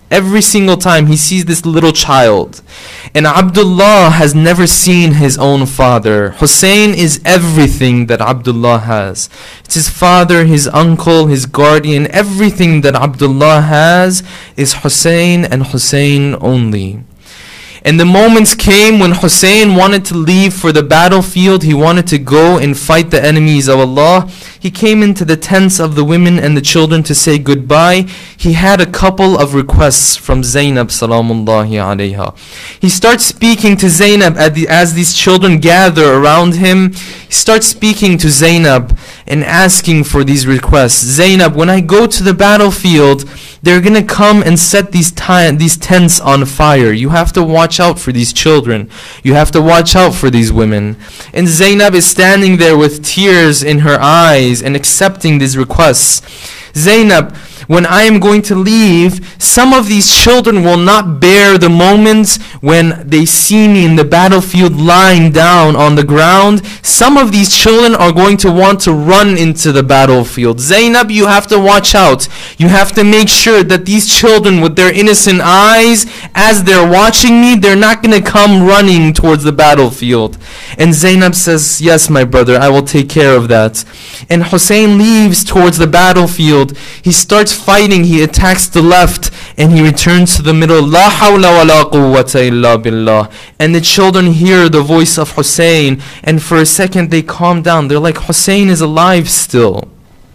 Every single time he sees this little child. And Abdullah has never seen his own father. Hussein is everything that Abdullah has. It's his father, his uncle, his guardian. Everything that Abdullah has is Hussein and Hussein only. And the moments came when Hussein wanted to leave for the battlefield. He wanted to go and fight the enemies of Allah. He came into the tents of the women and the children to say goodbye. He had a couple of requests from Zainab salamullahi alayha. He starts speaking to Zainab as these children gather around him. He starts speaking to Zainab and asking for these requests. Zainab, when I go to the battlefield, they're going to come and set these tents on fire. You have to watch out for these children. You have to watch out for these women. And Zainab is standing there with tears in her eyes and accepting these requests. Zainab, when I am going to leave, some of these children will not bear the moments when they see me in the battlefield lying down on the ground. Some of these children are going to want to run into the battlefield. Zainab, you have to watch out. You have to make sure that these children with their innocent eyes, as they're watching me, they're not going to come running towards the battlefield. And Zainab says, yes, my brother, I will take care of that. And Hussein leaves towards the battlefield. He starts fighting, he attacks the left, and he returns to the middle. La hawla wa la quwwata illa billah. And the children hear the voice of Hussein, and for a second they calm down. They're like, Hussein is alive still.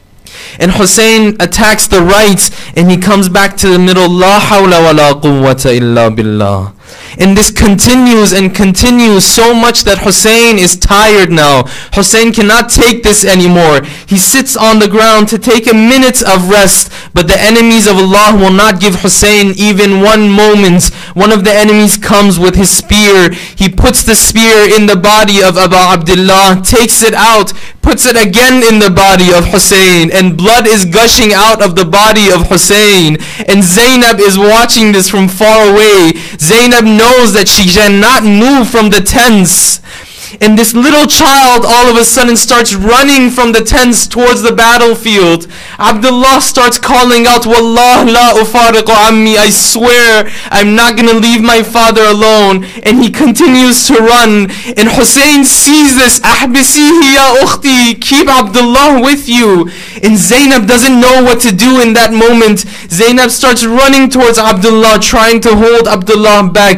And Hussein attacks the right, and he comes back to the middle. La hawla wa la quwwata illa billah. And this continues and continues so much that Hussein is tired now. Hussein cannot take this anymore. He sits on the ground to take a minute of rest. But the enemies of Allah will not give Hussein even one moment. One of the enemies comes with his spear. He puts the spear in the body of Abu Abdullah, takes it out, puts it again in the body of Hussein, and blood is gushing out of the body of Hussein. And Zainab is watching this from far away. Zainab knows that she cannot move from the tents. And this little child all of a sudden starts running from the tents towards the battlefield. Abdullah starts calling out, Wallah la ufariqu ammi, I swear I'm not going to leave my father alone. And he continues to run. And Hussein sees this, Ahbisihi ya ukhti, keep Abdullah with you. And Zainab doesn't know what to do in that moment. Zainab starts running towards Abdullah, trying to hold Abdullah back.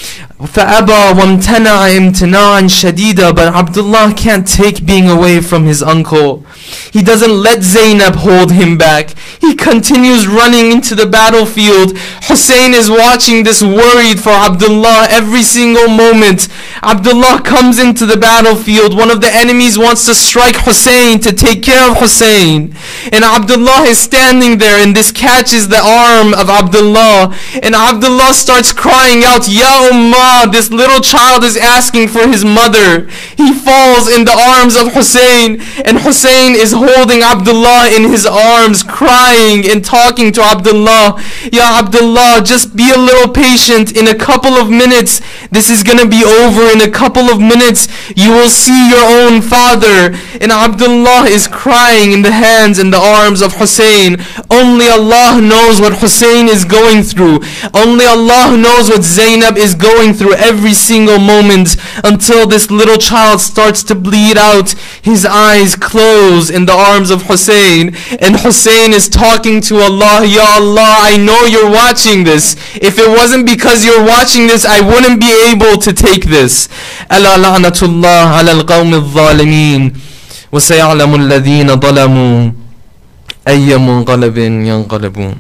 فَأَبَى وَامْتَنَعَ امْتِنَاعًا شَدِيدًا. But Abdullah can't take being away from his uncle. He doesn't let Zainab hold him back. He continues running into the battlefield. Hussein is watching this, worried for Abdullah every single moment. Abdullah comes into the battlefield. One of the enemies wants to strike Hussein to take care of Hussein. And Abdullah is standing there, and this catches the arm of Abdullah. And Abdullah starts crying out, Ya Ummah, this little child is asking for his mother. He falls in the arms of Hussein, and Hussein is holding Abdullah in his arms, crying and talking to Abdullah. Ya Abdullah, just be a little patient. In a couple of minutes, this is going to be over. In a couple of minutes, you will see your own father. And Abdullah is crying in the hands and the arms of Hussein. Only Allah knows what Hussein is going through. Only Allah knows what Zainab is going through every single moment, until this little child starts to bleed out. His eyes close in the arms of Hussein, and Hussein is talking to Allah. Ya Allah, I know you're watching this. If it wasn't because you're watching this, I wouldn't be able to take this. Ala la'natullah ala al-qawmi al-zalimin, wa sayalamu alladhina zalamu ayya munqalabin yanqalabun.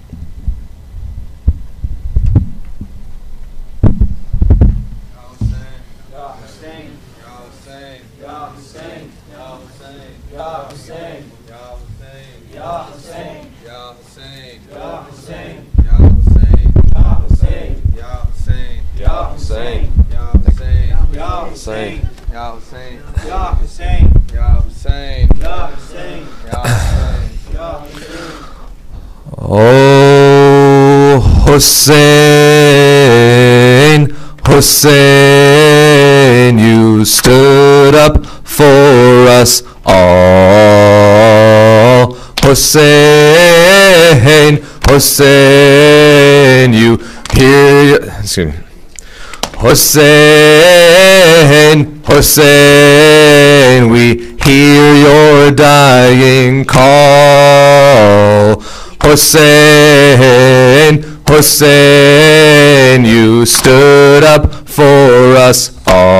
Oh Hussein, Hussein, you stood up for us all. Hussein, Hussein, you hear, excuse me. Hussein, Hussein, we hear your dying call. Hussein, Hussein, you stood up for us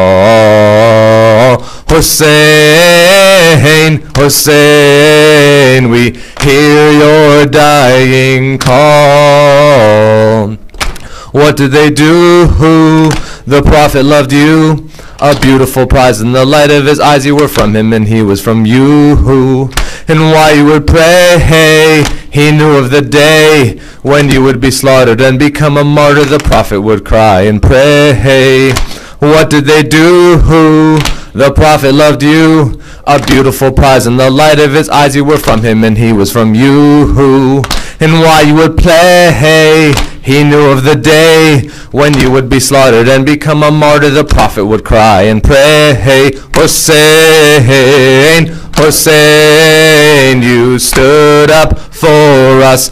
all. Hussein, Hussein, we hear your dying call. What did they do? The Prophet loved you, a beautiful prize in the light of his eyes. You were from him and he was from you. And why you would pray, he knew of the day when you would be slaughtered and become a martyr. The Prophet would cry and pray. What did they do? The Prophet loved you, a beautiful prize in the light of his eyes. You were from him and he was from you. And why you would play, he knew of the day when you would be slaughtered and become a martyr. The Prophet would cry and pray. Hussein, Hussein, you stood up for us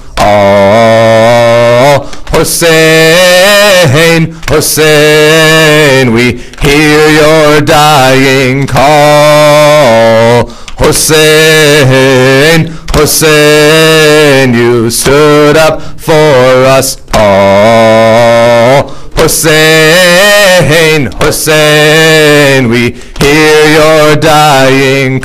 all. Hussein, Hussein, we hear your dying call. Hussein, Hussein, you stood up for us all. Hussein, Hussein, we hear your dying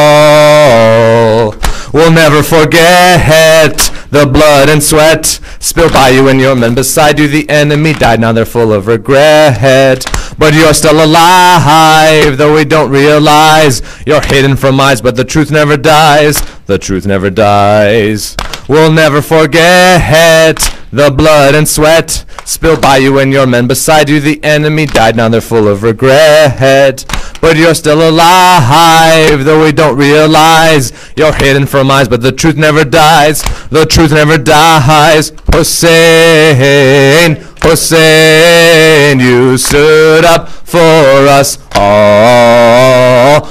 call. We'll never forget the blood and sweat spilled by you and your men beside you. The enemy died, now they're full of regret. But you're still alive, though we don't realize. You're hidden from eyes, but the truth never dies. The truth never dies. We'll never forget the blood and sweat spilled by you and your men beside you. The enemy died, now they're full of regret. But you're still alive, though we don't realize. You're hidden from eyes, but the truth never dies. The truth never dies. Hussein, Hussein, you stood up for us all.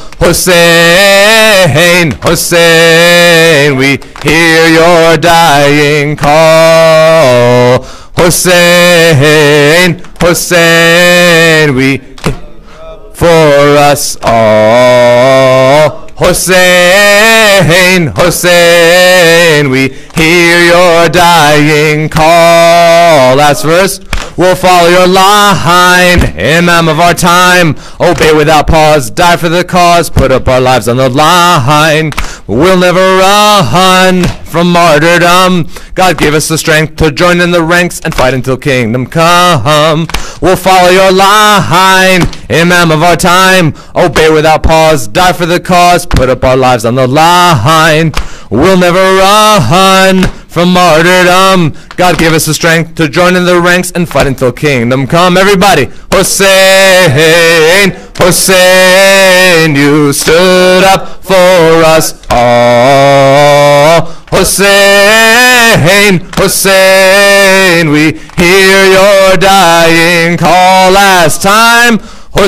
Hussein, Hussein, we hear your dying call. Hussein, Hussein, we for us all. Hussein, Hussein, we hear your dying call. Last verse. We'll follow your line, Imam of our time. Obey without pause, die for the cause, put up our lives on the line. We'll never run from martyrdom. God gave us the strength to join in the ranks and fight until kingdom come. We'll follow your line, Imam of our time. Obey without pause, die for the cause, put up our lives on the line. We'll never run from martyrdom. God gave us the strength to join in the ranks and fight until kingdom come. Everybody, Hussein, Hussein, you stood up for us all. Hussein, Hussein, we hear your dying call. Last time.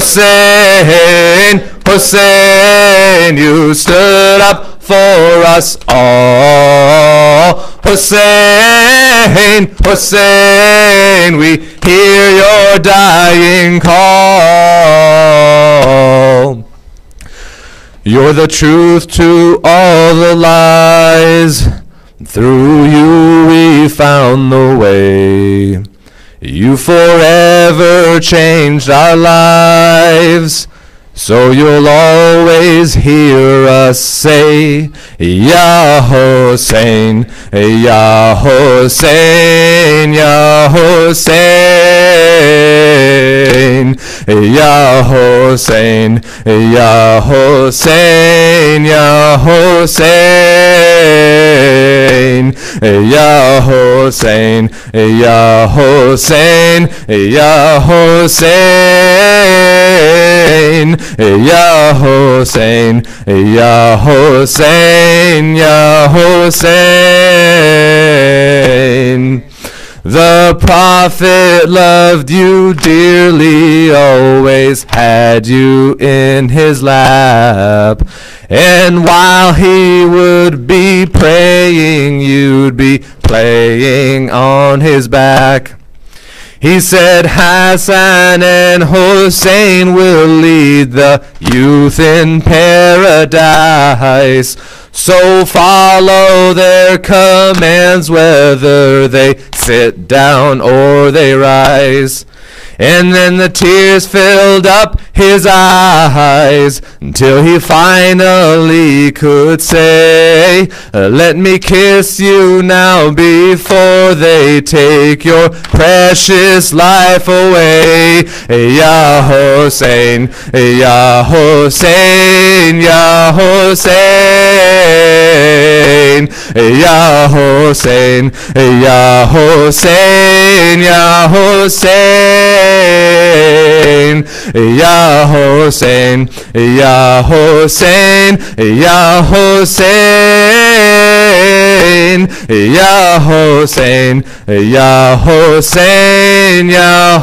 Hussein, Hussein, you stood up for us all. Hussein, Hussein, we hear your dying call. You're the truth to all the lies. Through you we found the way. You forever changed our lives. So you'll always hear us say, Ya Hussein, Ya Hussein, Ya Hussein, Ya Hussein, Ya Hussein, Ya Hussein, Ya Hussein, Ya Hussein, Ya Hussein, Ya Hussein, Ya Hussein, Ya Hussein. The Prophet loved you dearly, always had you in his lap, And while he would be praying, you'd be playing on his back. He said Hassan and Hussein will lead the youth in paradise. So follow their commands whether they sit down or they rise. And then the tears filled up his eyes until he finally could say, let me kiss you now before they take your precious life away. Ya Hussein, Ya Hussein, Ya Hussein, Ya Hussein, Ya Hussein, Ya Hussein, Ya Hussein, Ya Hussein, Ya Hussein, Ya Hussein, Ya Hussein, Ya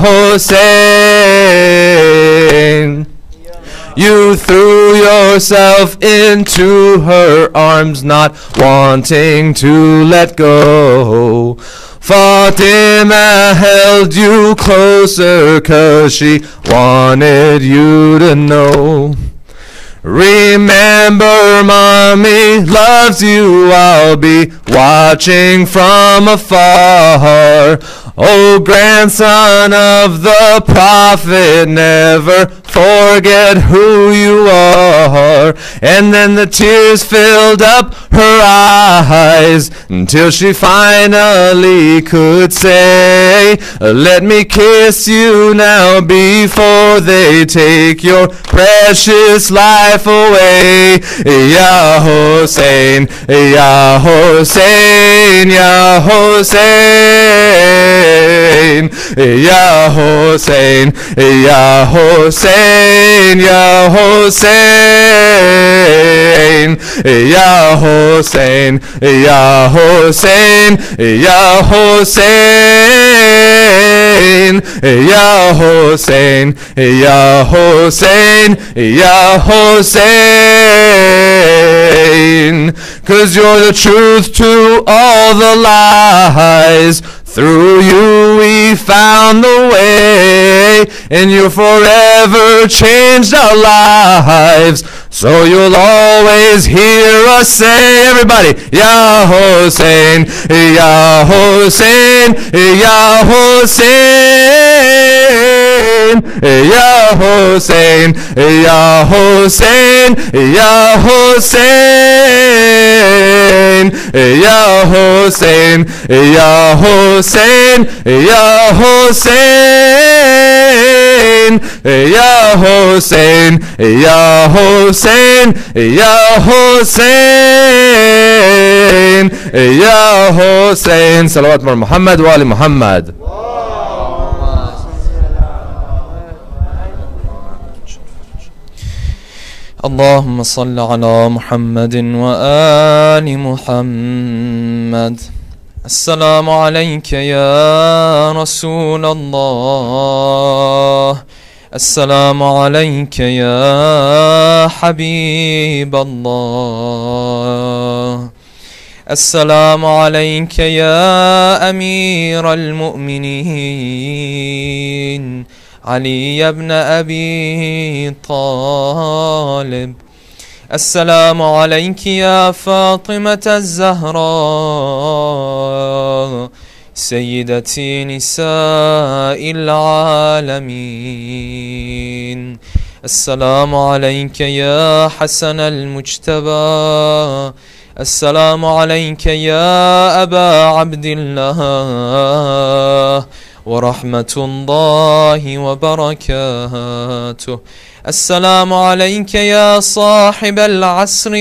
Hussein. You threw yourself into her arms, not wanting to let go. Fatima held you closer 'cause she wanted you to know. Remember, mommy loves you, I'll be watching from afar. Oh, grandson of the Prophet, never forget who you are. And then the tears filled up her eyes until she finally could say, let me kiss you now before they take your precious life away. Ya Hussein, Ya Hussein, Ya Hussein, Ya Hussein, Ya Hussein, Ya Hussein, Ya Hussein, Ya Hussein, Ya Hussein, Ya Hussein, Ya Hussein, Ya Hussein. 'Cause you're the truth to all the lies. Through you we found the way, and you forever changed our lives. So you'll always hear us say, everybody, Ya Hussein, Ya Hussein, Ya Hussein, Ya Hussein, Ya Hussein, Ya Hussein, Ya Hussein, Ya Hussein, Ya Hussein, Ya Hussein, Ya Hussein, Ya Hussein, Ya Hussein. Salawat ala Muhammad wa ali Muhammad. اللهم صل على محمد وآل محمد. السلام عليك يا رسول الله. السلام عليك يا حبيب الله. السلام عليك يا أمير المؤمنين علي بن أبي طالب. السلام عليك يا فاطمة الزهراء سيدتي نساء العالمين. السلام عليك يا حسن المجتبى. السلام عليك يا أبا عبد الله ورحمة الله وبركاته. السلام عليك يا صاحب العصر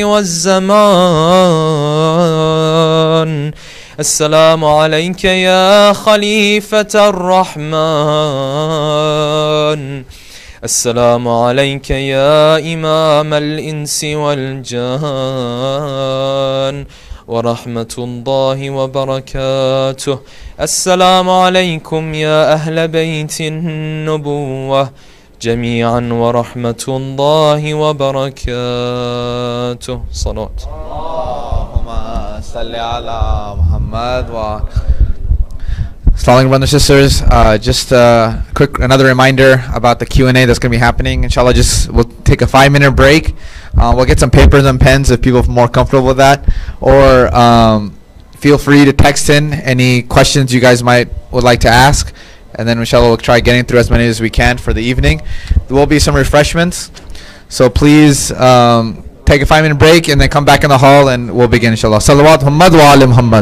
والزمان. السلام عليك يا خليفة الرحمن. السلام عليك يا إمام الإنس والجان ورحمة الله وبركاته. السلام عليكم يا أهل بيت النبوة. جميعا ورحمة الله وبركاته. صلوات. اللهم صل على محمد wa. Assalamu alaikum, brothers and sisters. Just another reminder about the Q&A that's going to be happening. Inshallah, we'll take a 5-minute break. We'll get some papers and pens if people are more comfortable with that. Or feel free to text in any questions you guys would like to ask. And then inshallah, we'll try getting through as many as we can for the evening. There will be some refreshments. So please take a 5-minute break and then come back in the hall and we'll begin inshallah. Salawat Muhammad wa ali Muhammad.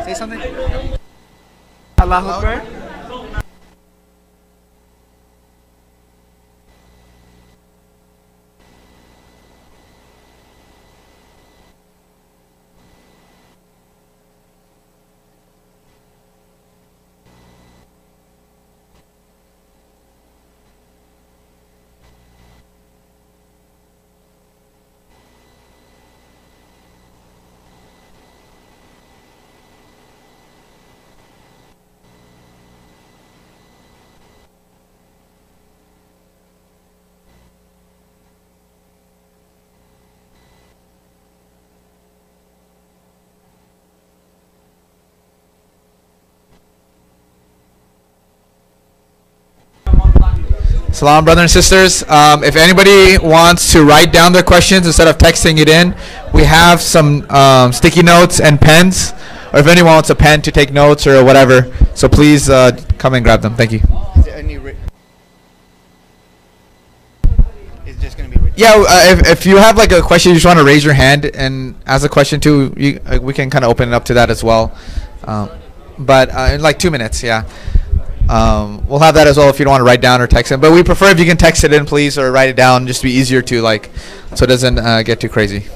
Say something. Allahu Akbar. Salam, brothers and sisters. If anybody wants to write down their questions instead of texting it in, we have some sticky notes and pens. Or if anyone wants a pen to take notes or whatever, so please come and grab them. Thank you. Is there any it's just going to be written. Yeah, if you have like a question, you just want to raise your hand and ask a question too. We can kind of open it up to that as well. But in like 2 minutes, yeah. We'll have that as well if you don't want to write down or text it. But we prefer if you can text it in, please, or write it down, just to be easier to like, so it doesn't get too crazy.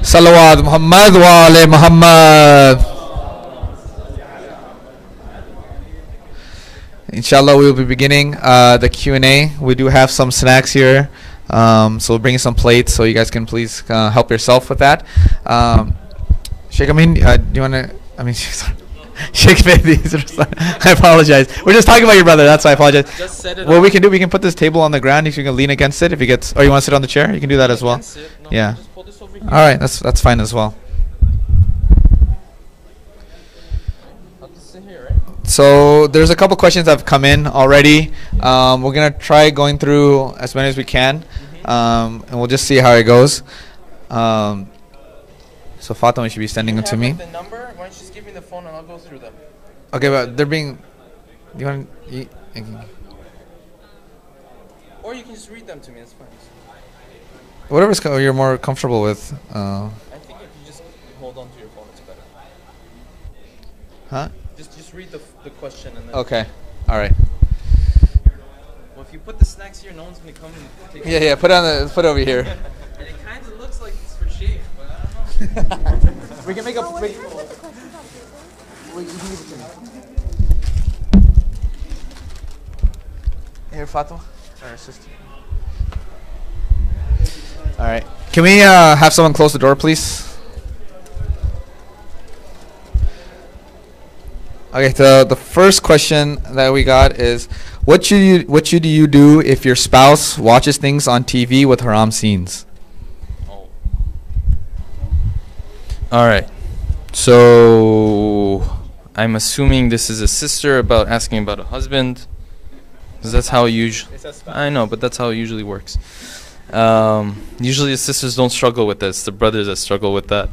Salawat Muhammad wa ali Muhammad. Inshallah, we will be beginning the Q&A. We do have some snacks here, so we'll bring some plates so you guys can please help yourself with that. Sheikh Amin, do you want to? I mean, Sheikh Mehdi. I apologize. We're just talking about your brother. That's why I apologize. Just set it What up. we can do, we can put this table on the ground. You can lean against it if you get, or you want to sit on the chair. You can do that as well. Yeah. Just pull this over All right, that's fine as well. I'll just sit here, right? So there's a couple questions that have come in already. We're gonna try going through as many as we can, and we'll just see how it goes. So Fatima should be sending them to me. The number? Why don't you just give me the phone and I'll go through them. Okay, but they're being. You want? Or you can just read them to me. That's fine. Whatever's you're more comfortable with. I think if you just hold on to your phone, it's better. Huh? Just read the question and then. Okay. All right. Well, if you put the snacks here, no one's gonna come and take. Yeah. Put it over here. And it kind of looks like it's for Sheikh, but I don't know. We can make a. Here, Fatima. Our sister. All right. Can we have someone close the door, please? Okay. The first question that we got is, what should you do if your spouse watches things on TV with haram scenes? All right. So I'm assuming this is a sister asking about a husband, because that's how I know, but that's how it usually works. Usually the sisters don't struggle with this; the brothers that struggle with that.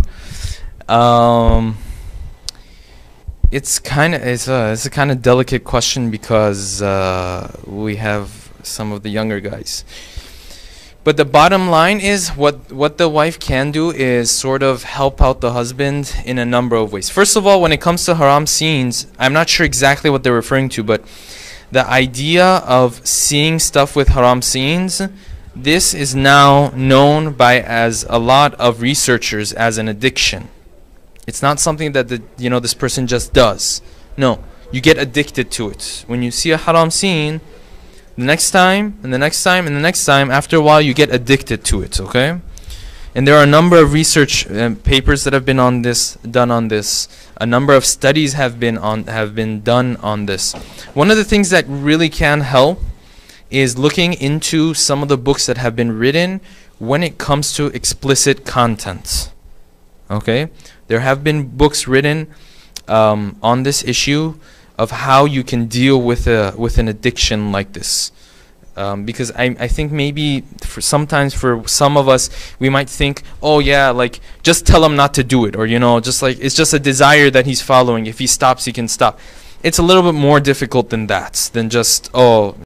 It's a kind of delicate question because we have some of the younger guys. But the bottom line is what the wife can do is sort of help out the husband in a number of ways. First of all, when it comes to haram scenes, I'm not sure exactly what they're referring to, but the idea of seeing stuff with haram scenes, this is now known by as a lot of researchers as an addiction. It's not something that this person just does. No, you get addicted to it. When you see a haram scene, the next time, and the next time, and the next time, after a while you get addicted to it, okay? And there are a number of research papers that have been done on this. A number of studies have been done on this. One of the things that really can help is looking into some of the books that have been written when it comes to explicit content. Okay? There have been books written on this issue of how you can deal with an addiction like this. Because I think maybe sometimes for some of us, we might think, oh yeah, like just tell him not to do it, or just like it's just a desire that he's following. If he stops, he can stop. It's a little bit more difficult than that, than just, oh,